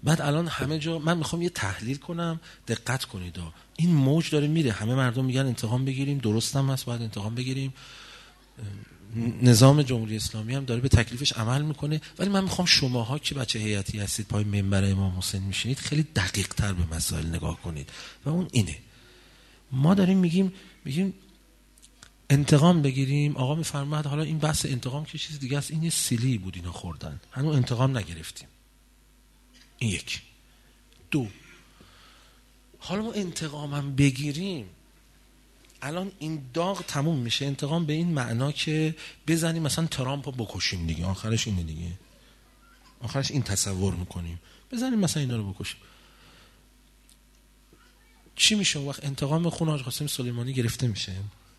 بعد الان همه جا من میخوام یه تحلیل کنم، دقت کنید این موج داره میره، همه مردم میگن انتقام بگیریم، درست هم هست باید انتقام بگیریم، نظام جمهوری اسلامی هم داره به تکلیفش عمل میکنه، ولی من میخوام شماها که بچه هیئتی هستید پای منبر امام حسین میشینید خیلی دقیق تر به مسائل نگاه کنید و اون اینه. ما داریم میگیم میگیم انتقام بگیریم، آقا میفرماد حالا این بحث انتقام که چیز دیگه است، این یه سیلی بود اینا خوردن، هنوز انتقام نگرفتیم. این یک. دو، حالا ما انتقامم بگیریم، الان این داغ تموم میشه، انتقام به این معنا که بزنیم مثلا ترامپو بکشیم دیگه، آخرش اینه دیگه، آخرش این تصور میکنیم بزنیم مثلا اینا رو بکشیم. چی میشه وقت انتقام خون حاج قاسم سلیمانی گرفته میشه؟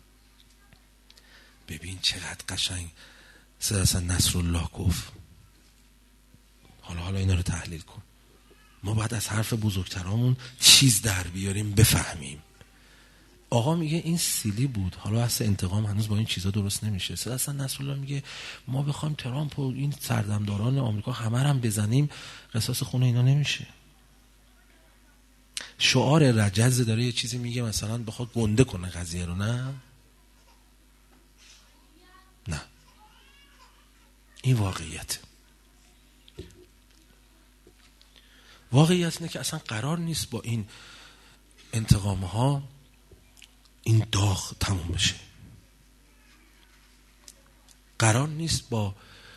ببین چقدر قشنگ سید حسن نصرالله گفت، حالا حالا اینا رو تحلیل کن، ما باید از حرف بزرگترامون چیز در بیاریم بفهمیم. آقا میگه این سیلی بود، حالا اصلا انتقام هنوز با این چیزا درست نمیشه. سید حسن نصرالله میگه ما بخوایم ترامپ و این سردمداران آمریکا همه هم بزنیم قصاص خون اینا نمیشه. شعار رجز داره یه چیزی میگه مثلا بخواد گنده کنه قضیه رو، نه نه این واقعیت. واقعیت اینه که اصلا قرار نیست با این انتقام ها این داغ تموم بشه، قرار نیست با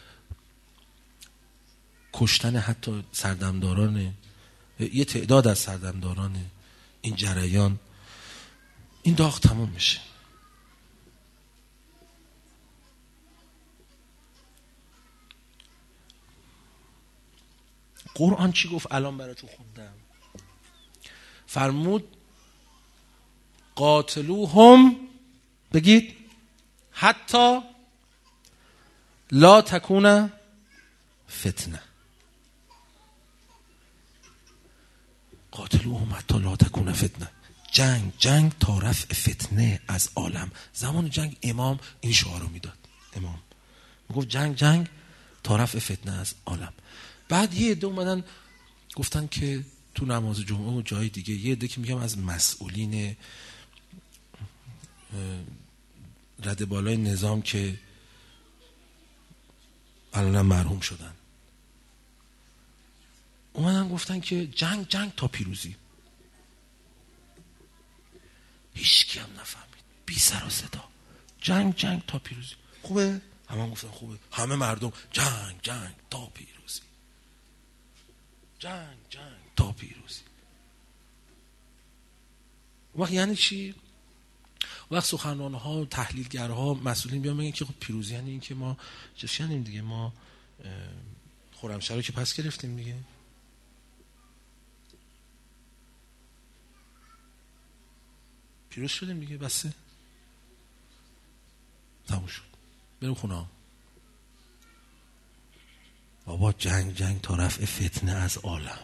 کشتن حتی سردمداران، یه تعداد از سردمداران این جریان این داغ تموم بشه. قرآن چی گفت؟ الان براتون خوندم، فرمود قاتلوهم، بگید حتی لا تکون فتنه، قاتلوهم حتی لا تکون فتنه، جنگ جنگ تا رفع فتنه از عالم. زمان جنگ امام این شعار رو میداد، امام میگفت جنگ جنگ تا رفع فتنه از عالم. بعد یه عده اومدن گفتن که تو نماز جمعه و جای دیگه، یه عده که میگم از مسئولین رده بالای نظام که الان مرحوم شدن، اومدن گفتن که جنگ جنگ تا پیروزی. هیچ کی هم نفهمید، بی سر و صدا، جنگ جنگ تا پیروزی. خوبه؟ همه گفتن خوبه، همه مردم جنگ جنگ تا پیروزی، جنگ جنگ تا پیروزی. وقت یعنی چی؟ وقت سخنران‌ها، تحلیلگرها، مسئولین بیان میگن که خب پیروزی یعنی این که ما چشنیم دیگه، ما خرمشهر رو که پس گرفتیم دیگه، پیروز شدیم دیگه، بسه تموم شد، بریم خونه. بابا جنگ جنگ تا رفع فتنه از عالم.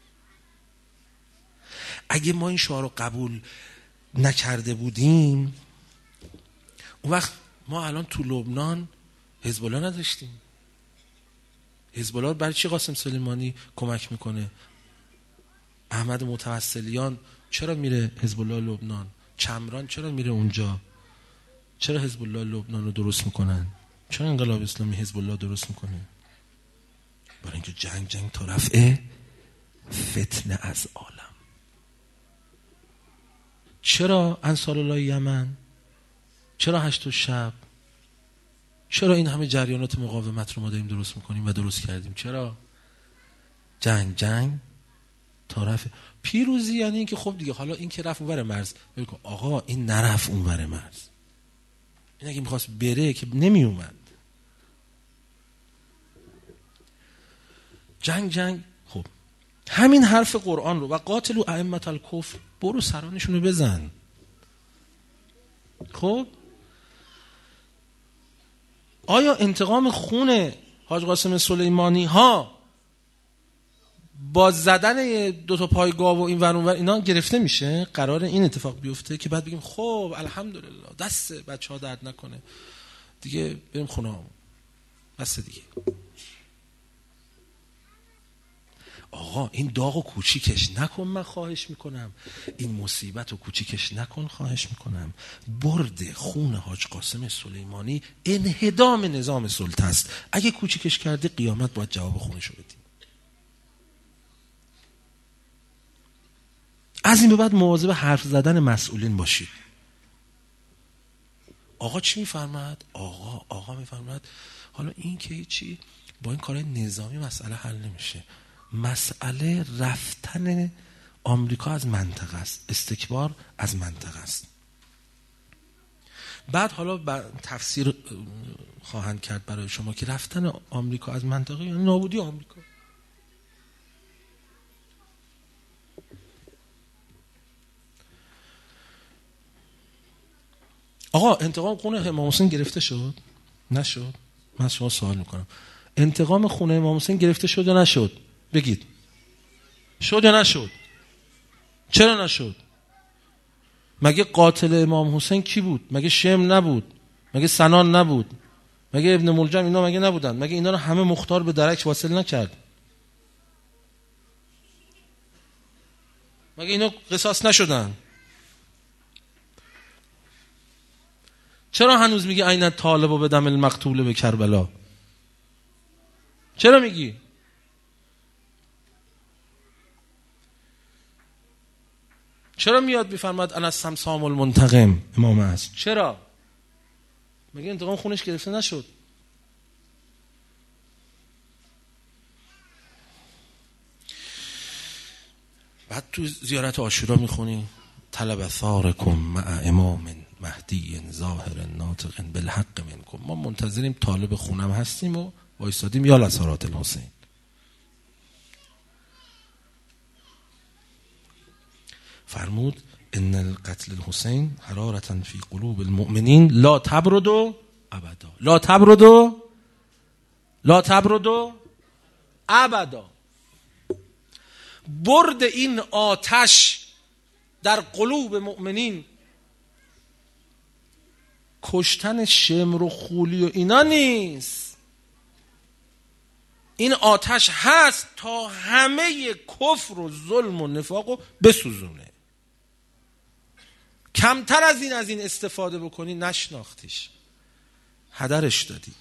اگه ما این شعار رو قبول نکرده بودیم، اون وقت ما الان تو لبنان حزب الله نداشتیم. حزب الله برای چی قاسم سلیمانی کمک میکنه؟ احمد متوسلیان چرا میره حزب الله لبنان؟ چمران چرا میره اونجا؟ چرا حزب الله لبنان رو درست میکنن؟ چرا انقلاب اسلامی حزب الله درست میکنه؟ برای اینکه جنگ جنگ تا رفع فتنه از عالم. چرا انصار الله یمن؟ چرا هشت شب؟ چرا این همه جریانات مقاومت رو ما داریم درست میکنیم و درست کردیم؟ چرا؟ جنگ جنگ تا رفع پیروزی. یعنی این که خب دیگه حالا این که رفت اونور مرز، بگو آقا این نرفت اونور مرز، این اگه میخواست بره که نمی اومد. جنگ جنگ. خب همین حرف قرآن رو و قاتلوا ائمة الکفر، برو سرانشون رو بزن. خب آیا انتقام خون حاج قاسم سلیمانی ها با زدن دو تا پای گاو و این ور اون ور اینا گرفته میشه؟ قرار این اتفاق بیفته که بعد بگیم خب الحمدلله دست بچه ها درد نکنه دیگه، بریم خونه هم بس دیگه. آقا این داغو کوچیکش نکن، من خواهش میکنم. این مصیبت رو کوچیکش نکن، خواهش میکنم. برد خون حاج قاسم سلیمانی انهدام نظام سلطه است. اگه کوچیکش کردی قیامت باید جواب خونشو بدی. از این به بعد مواظب حرف زدن مسئولین باشید. آقا چی میفرماد؟ آقا آقا میفرماد حالا این که چی؟ با این کار نظامی مسئله حل نمیشه. مسئله رفتن آمریکا از منطقه است، استکبار از منطقه است. بعد حالا تفسیر خواهند کرد برای شما که رفتن آمریکا از منطقه یعنی نابودی آمریکا. آقا انتقام خون امام حسین گرفته شد؟ نشد؟ من شما سوال میکنم، انتقام خون امام حسین گرفته شد یا نشد؟ بگید شد یا نشد؟ چرا نشد؟ مگه قاتل امام حسین کی بود؟ مگه شم نبود؟ مگه سنان نبود؟ مگه ابن ملجم اینا مگه نبودن؟ مگه اینا رو همه مختار به درک واصل نکرد؟ مگه اینا قصاص نشدن؟ چرا هنوز میگی عین طالب و بدم المقتول به کربلا؟ چرا میگی؟ چرا میاد میفرماد انا السمسام المنتقم امام است؟ چرا؟ مگه انتقام خونش گرفته نشد؟ بعد تو زیارت عاشورا میخونی طلب ثارکم مع امام مهدی ظاهر ناطق بالحق منکم. ما منتظریم طالب خونم هستیم و وایسادیم یا لسارات الحسین. فرمود ان القتل الحسین حرارة فی قلوب المؤمنین لا تبرد ابدا. لا تبرد لا تبرد ابدا. برد این آتش در قلوب مؤمنین کشتن شمر و خولی و اینا نیست. این آتش هست تا همه کفر و ظلم و نفاق رو بسوزونه. کمتر از این از این استفاده بکنی نشناختیش، هدرش دادی.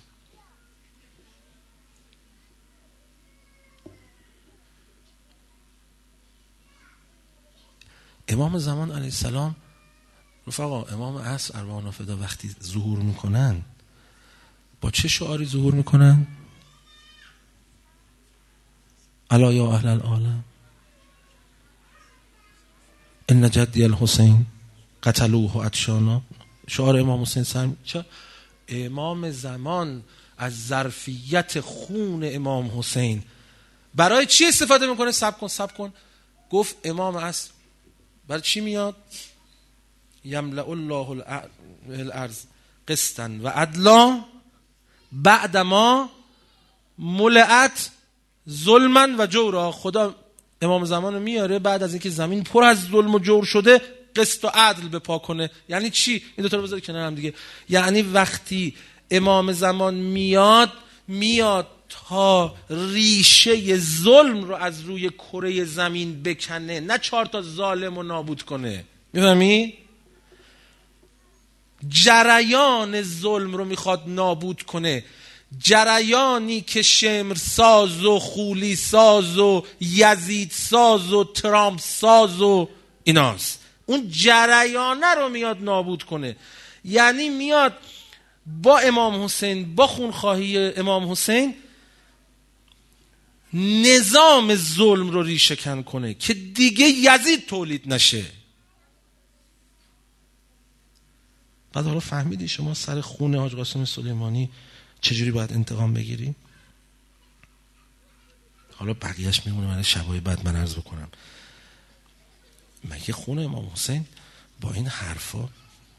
امام زمان علیه السلام رفقا، امام عصر ارواحنا فدا وقتی ظهور میکنن با چه شعاری ظهور میکنن؟ الا یا اهل العالم ان جدی الحسین قتلوه و عطشانا. شعار امام حسین سر چه؟ امام زمان از ظرفیت خون امام حسین برای چی استفاده میکنه؟ سب کن سب کن گفت امام عصر برای چی میاد؟ یملأ الله الارض قسطا و عدلا بعدما ملئت ظلما و جورا. خدا امام زمان رو میاره بعد از اینکه زمین پر از ظلم و جور شده قسط و عدل به پا کنه. یعنی چی؟ این دو تا رو بذار کنار هم دیگه. یعنی وقتی امام زمان میاد میاد تا ریشه ظلم رو از روی کره زمین بکنه، نه چهار تا ظالم رو نابود کنه. میفهمی؟ جریان ظلم رو میخواد نابود کنه، جریانی که شمر ساز و خولی ساز و یزید ساز و ترامپ ساز و ایناست. اون جریانه رو میاد نابود کنه. یعنی میاد با امام حسین، با خونخواهی امام حسین نظام ظلم رو ریشه کن کنه که دیگه یزید تولید نشه. بعد حالا فهمیدی شما سر خون حاج قاسم سلیمانی چجوری باید انتقام بگیری؟ حالا بقیهش میمونه من شبای بعد من عرض بکنم. مگه خون امام حسین با این حرفا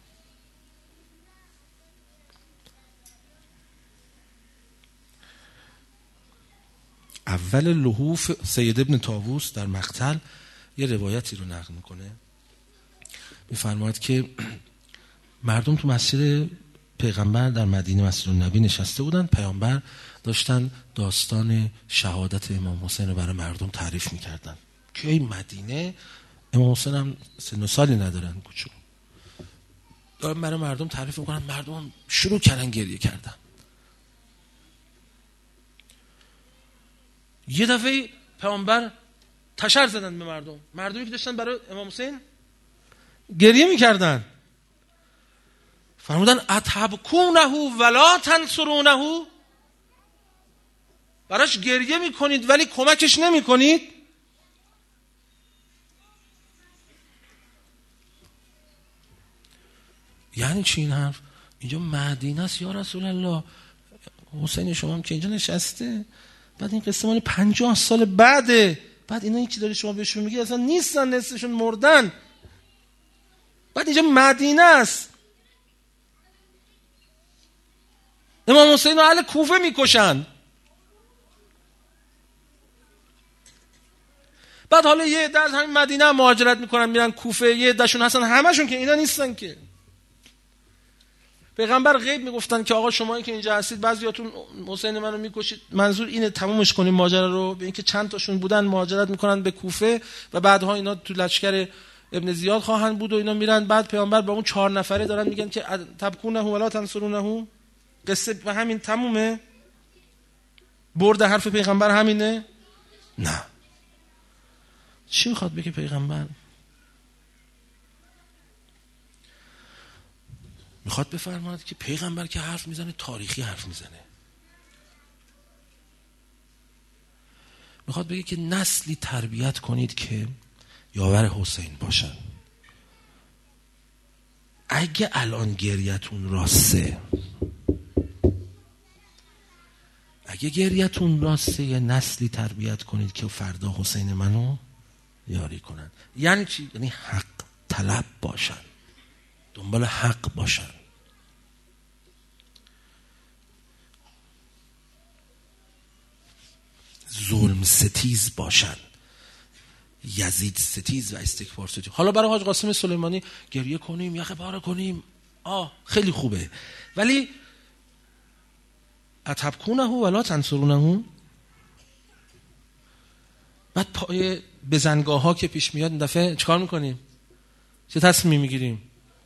اول لحوف سید ابن طاووس در مقتل یه روایتی رو نقل میکنه، میفرماید که مردم تو مسجد پیغمبر در مدینه مسجد النبی نشسته بودن، پیامبر داشتن داستان شهادت امام حسین رو برای مردم تعریف میکردن که این مدینه امام حسین هم سن و سالی ندارن، کوچولو دارن برای مردم تعریف میکنن. مردم شروع کردن گریه کردن. یه دفعه پیامبر تشر زدن به مردم، مردمی که داشتن برای امام حسین گریه میکردن، فرمودن اتبکونه ولا تنصرونه، براش گریه میکنید ولی کمکش نمیکنید. یعنی چی این حرف؟ اینجا مدینه است یا رسول الله، حسین شما هم که اینجا نشسته، بعد این قصه مال پنجاه سال بعده، بعد اینا یکی داره شما بهشون میگی اصلا نیستن، نصفشون مردن، بعد اینجا مدینه است، امام حسین رو اهل کوفه میکشن، بعد حالا یه عده از همین مدینه مهاجرت میکنن میرن کوفه، یه عدهشون هستن، همشون که اینا نیستن که. پیغمبر غیب میگفتن که آقا شمایی که اینجا هستید بعضیاتون حسین منو میکشید، منظور اینه تمومش کنیم ماجرا رو. به اینکه چند تاشون بودن مهاجرت میکنن به کوفه و بعدها اینا تو لشکر ابن زیاد خواهند بود و اینا میرن. بعد پیامبر با اون چهار نفره دارن میگن که تبکونه ولا تنصرونه، قصه به همین تمومه؟ برد حرف پیغمبر همینه؟ نه. چی میخواد بگه پیغمبر؟ میخواد بفرماید که پیغمبر که حرف میزنه تاریخی حرف میزنه، میخواد بگه که نسلی تربیت کنید که یاور حسین باشن. اگه الان گریتون راسته، اگه گریتون راسته، یه نسلی تربیت کنید که فردا حسین منو یاری کنن. یعنی چی؟ یعنی حق طلب باشن، دنبال حق باشن. ظلم ستیز باشن، یزید ستیز و استکبار ستیز. حالا برای حاج قاسم سلیمانی گریه کنیم، یخ پاره کنیم، آه خیلی خوبه، ولی اتبکونه ولا تنصرونه. بعد پای بزنگاه ها که پیش میاد این دفعه چکار میکنیم؟ چه تصمیمی میگیریم؟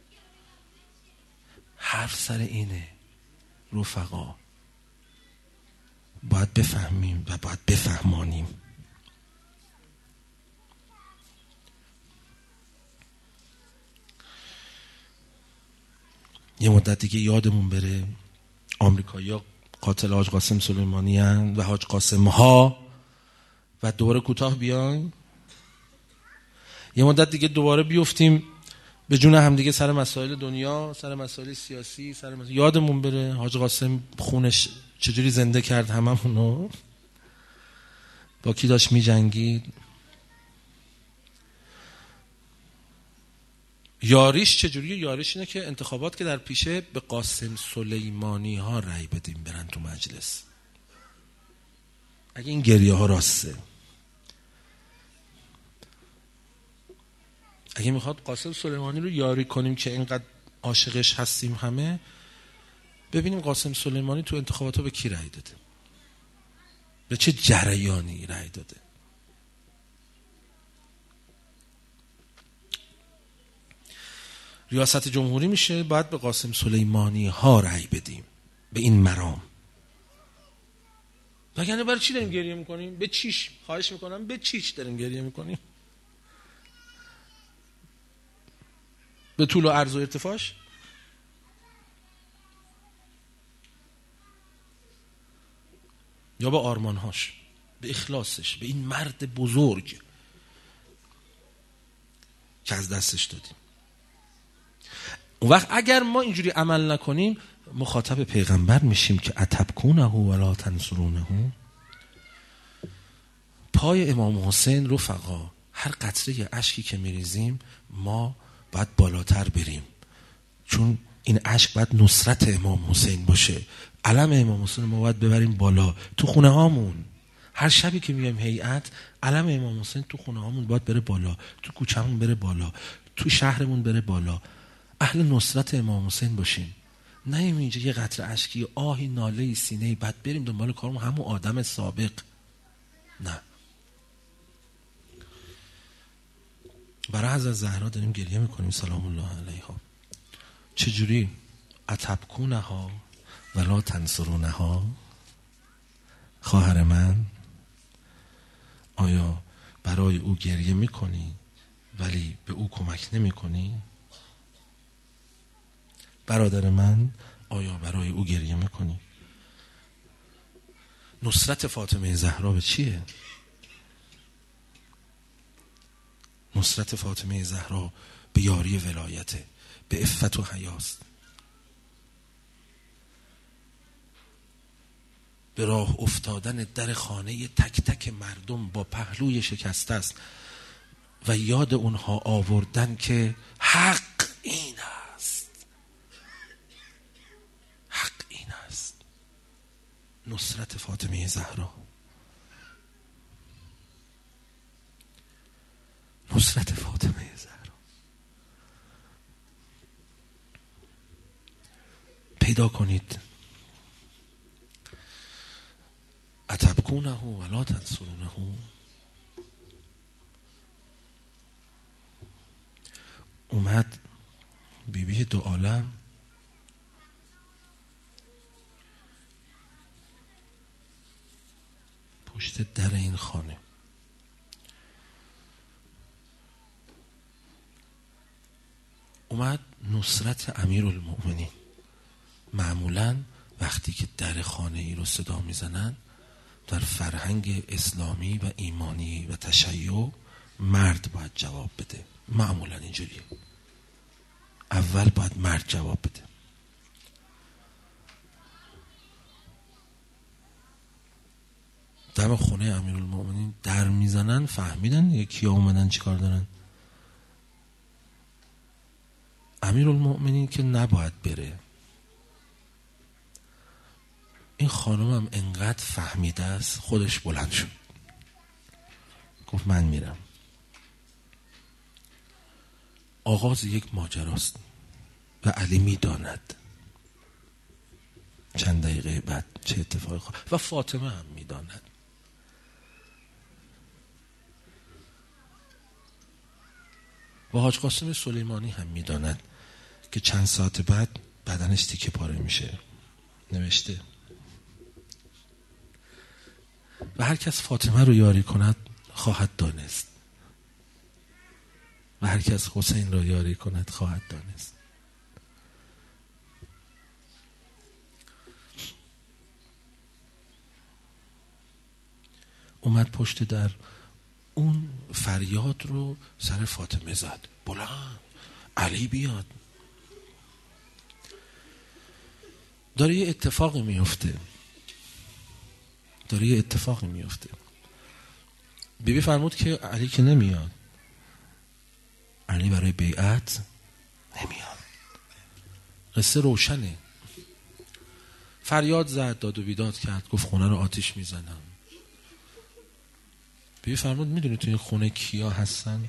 حرف سر اینه رفقا، باید بفهمیم و باید بفهمانیم. یه مدت دیگه یادمون بره آمریکایی‌ها قاتل حاج قاسم سلیمانی هستند و حاج قاسم ها، و دوباره کوتاه بیایم یه مدت دیگه دوباره بیفتیم به جون هم دیگه سر مسائل دنیا، سر مسائل سیاسی، سر مسائل... یادمون بره حاج قاسم خونش چجوری زنده کرد هممونو، با کی داشت می جنگید، یاریش چجوری. یاریش اینه که انتخابات که در پیشه به قاسم سلیمانی ها رأی بدیم برن تو مجلس. اگه این گریه ها راسته، اگه میخواد قاسم سلیمانی رو یاری کنیم که اینقدر عاشقش هستیم همه، ببینیم قاسم سلیمانی تو انتخابات ها به کی رأی داده، به چه جریانی رأی داده. ریاست جمهوری میشه، باید به قاسم سلیمانی ها رأی بدیم به این مرام. وگرنه برای چی داریم گریه میکنیم؟ به چیش؟ خواهش میکنم به چیش داریم گریه میکنیم؟ به طول و عرض و ارتفاعش؟ یا به آرمانهاش، به اخلاصش، به این مرد بزرگ که از دستش دادیم؟ اون وقت اگر ما اینجوری عمل نکنیم مخاطب پیغمبر میشیم که اتبکونه ولا تنصرونه. پای امام حسین رفقا، هر قطره اشکی که میریزیم ما باید بالاتر بریم، چون این اشک باید نصرت امام حسین باشه. علم امام حسین ما باید ببریم بالا تو خونه هامون. هر شبی که میایم هیئت، علم امام حسین تو خونه هامون باید بره بالا، تو کوچه‌مون بره بالا، تو شهرمون بره بالا. اهل نصرت امام حسین باشیم. نه اینجا یه قطره اشکی، آهی، ناله، سینه بعد بریم دنبال کارمون همون آدم سابق. نه. برای حضرت زهرا داریم گریه میکنیم سلام الله علیها. چجوری؟ اتبکونها ولا تنصرونها. خواهر من، آیا برای او گریه میکنی ولی به او کمک نمیکنی؟ برادر من، آیا برای او گریه میکنی؟ نصرت فاطمه زهرا به چیه؟ نصرت فاطمه زهرا به یاری ولایته، به عفت و حیاست، به راه افتادن در خانه تک تک مردم با پهلوی شکسته است و یاد اونها آوردن که حق این است، حق این است. نصرت فاطمه زهرا، نصرت فاطمه زهرا. پیدا کنید. اتبکونه ولا تنصرونه. اومد بی بی دو عالم پشت در این خانه، اومد نصرت امیرالمؤمنین. معمولاً وقتی که در خانه ای رو صدا میزنن در فرهنگ اسلامی و ایمانی و تشیع مرد باید جواب بده. معمولاً اینجوریه، اول باید مرد جواب بده. دم خونه امیرالمؤمنین در میزنن، فهمیدن دیگه کیا اومدن چیکار دارن. امیرالمؤمنین که نباید بره. این خانم هم انقدر فهمیده است خودش بلند شد گفت من میرم. آغاز یک ماجراست و علی میداند چند دقیقه بعد چه اتفاقی خواهد و فاطمه هم میداند. و حاج قاسم سلیمانی هم میداند که چند ساعت بعد بدنش تیکه پاره میشه. نوشته و هر کس فاطمه رو یاری کند خواهد دانست و هر کس حسین رو یاری کند خواهد دانست. اومد پشت در، اون فریاد رو سر فاطمه زد بلند، علی بیاد. داره یه اتفاقی میفته، داره یه اتفاقی میفته. بیبی فرمود که علی که نمیاد، علی برای بیعت نمیاد. قصه روشنه. فریاد زد، داد و بیداد کرد، گفت خونه رو آتیش میزنم. بیبی فرمود میدونی تو این خونه کیا هستن؟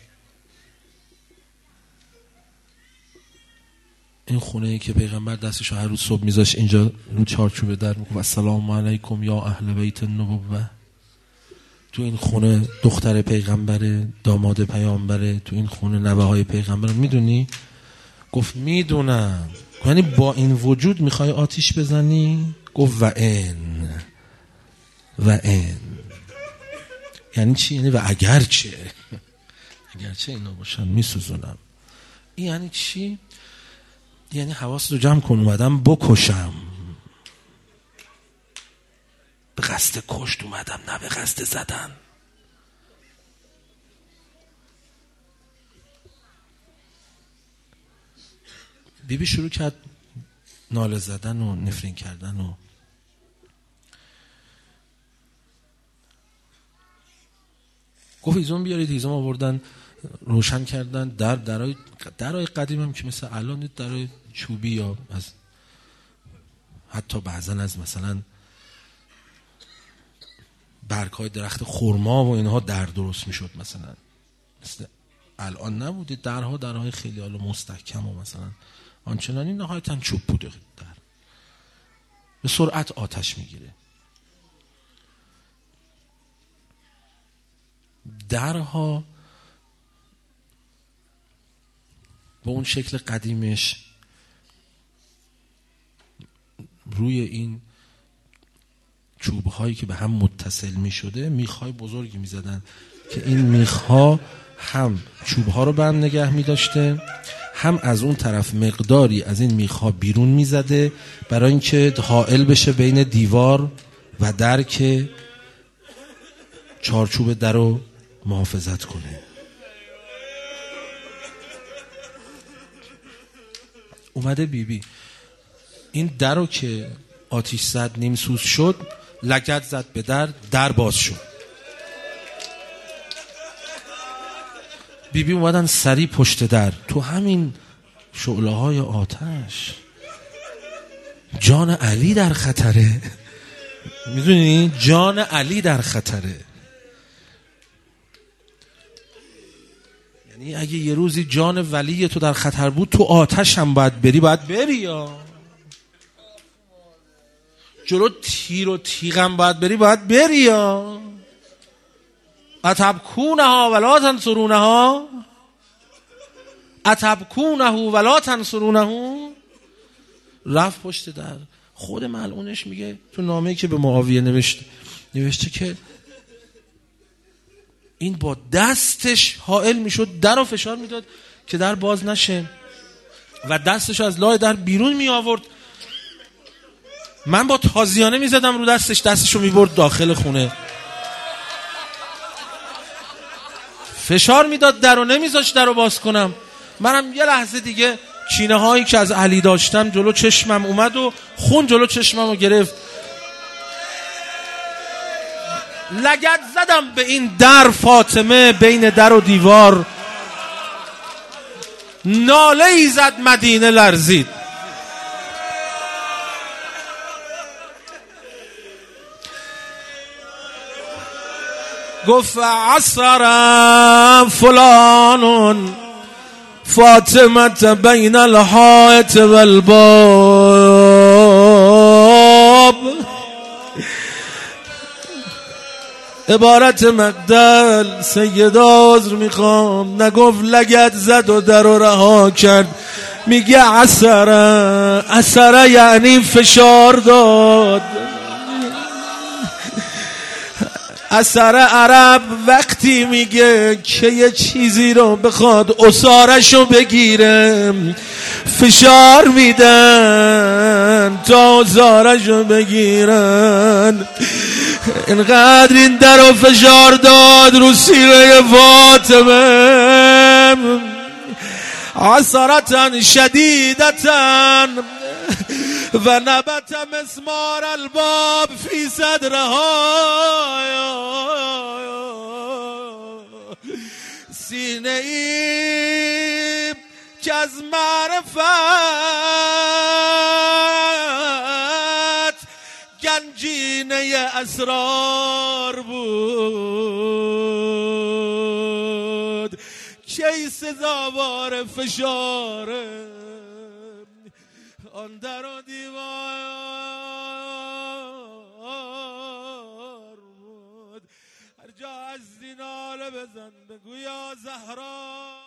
این خونه ای که پیغمبر دستشو هر روز صبح میذاشت اینجا رو چارچوب در میگفت السلام علیکم یا اهل بیت النبوه. تو این خونه دختر پیغمبره، داماد پیامبره، تو این خونه نوه های پیغمبره. میدونی؟ گفت میدونم. یعنی با این وجود میخوای آتیش بزنی؟ گفت و این و این یعنی چی؟ یعنی و اگر چه اگر چه اینا باشن میسوزونم. این یعنی چی؟ یعنی حواست رو جمع کن، اومدم بکشم، به قصد کشت اومدم نه به قصد زدن. بیبی شروع کرد ناله زدن و نفرین کردن و گفت ایزون بیارید. ایزون آوردن روشن کردن. در درای درای قدیم هم که مثل الان درای چوبی یا از حتی بعضا از مثلا برگ‌های درخت خرما و اینها در درست میشد. مثلا مثل الان نبوده درها درهای خیلی حالا مستحکم و مثلا آنچنانی، نهایتا چوب بوده در. به سرعت آتش میگیره. درها به اون شکل قدیمش روی این چوبهایی که به هم متصل می شده میخهای بزرگی می زدن که این میخها هم چوبها رو به هم نگه می داشته، هم از اون طرف مقداری از این میخها بیرون می زده برای اینکه حائل بشه بین دیوار و در که چارچوب در رو محافظت کنه. اومده بیبی بی این در رو که آتیش زد نیم سوز شد، لگد زد به در، در باز شد. بیبی بی اومدن سری پشت در، تو همین شعله های آتش جان علی در خطره. میدونی جان علی در خطره. یعنی اگه یه روزی جان ولی تو در خطر بود، تو آتش هم باید بری، باید بری یا جلو تیر و تیغم باید بری، باید بری یا اتبکونها ولا تنصرونها، اتبکونه ولا تنصرونه. رفت پشت در. خود ملعونش میگه تو نامه‌ای که به معاویه نوشته نوشته که این با دستش حائل میشد، در رو فشار میداد که در باز نشه و دستش از لای در بیرون می آورد. من با تازیانه میزدم رو دستش، دستشو میبرد داخل خونه، فشار میداد در رو، نمیذاش در رو باز کنم. منم یه لحظه دیگه کینه هایی که از علی داشتم جلو چشمم اومد و خون جلو چشمم رو گرفت. لگد زدم به این در فاطمه، بین در و دیوار ناله ای زد مدینه لرزید. گفت عصر فلان فاطمه بین الحائط والباب. عبارت مقدل سید عذر میخوام، نگفت لگد زد و در رو رها کرد، میگه عصر. عصر یعنی فشار داد. عصر عرب وقتی میگه که یه چیزی رو بخواد اسارشو بگیره، فشار میدن تا اسارشو بگیرن. اینقدر این در رو فشار داد رو سینه فاطمه، عصرتن شدیدتن و نبت مسمار الباب فی صدرها. سینه ای که از معرفت گنجینه اسرار بود، کی سزاوار فشاره آن در و دیوار بود. هر جا از دیناله بزن بگو یا زهرا.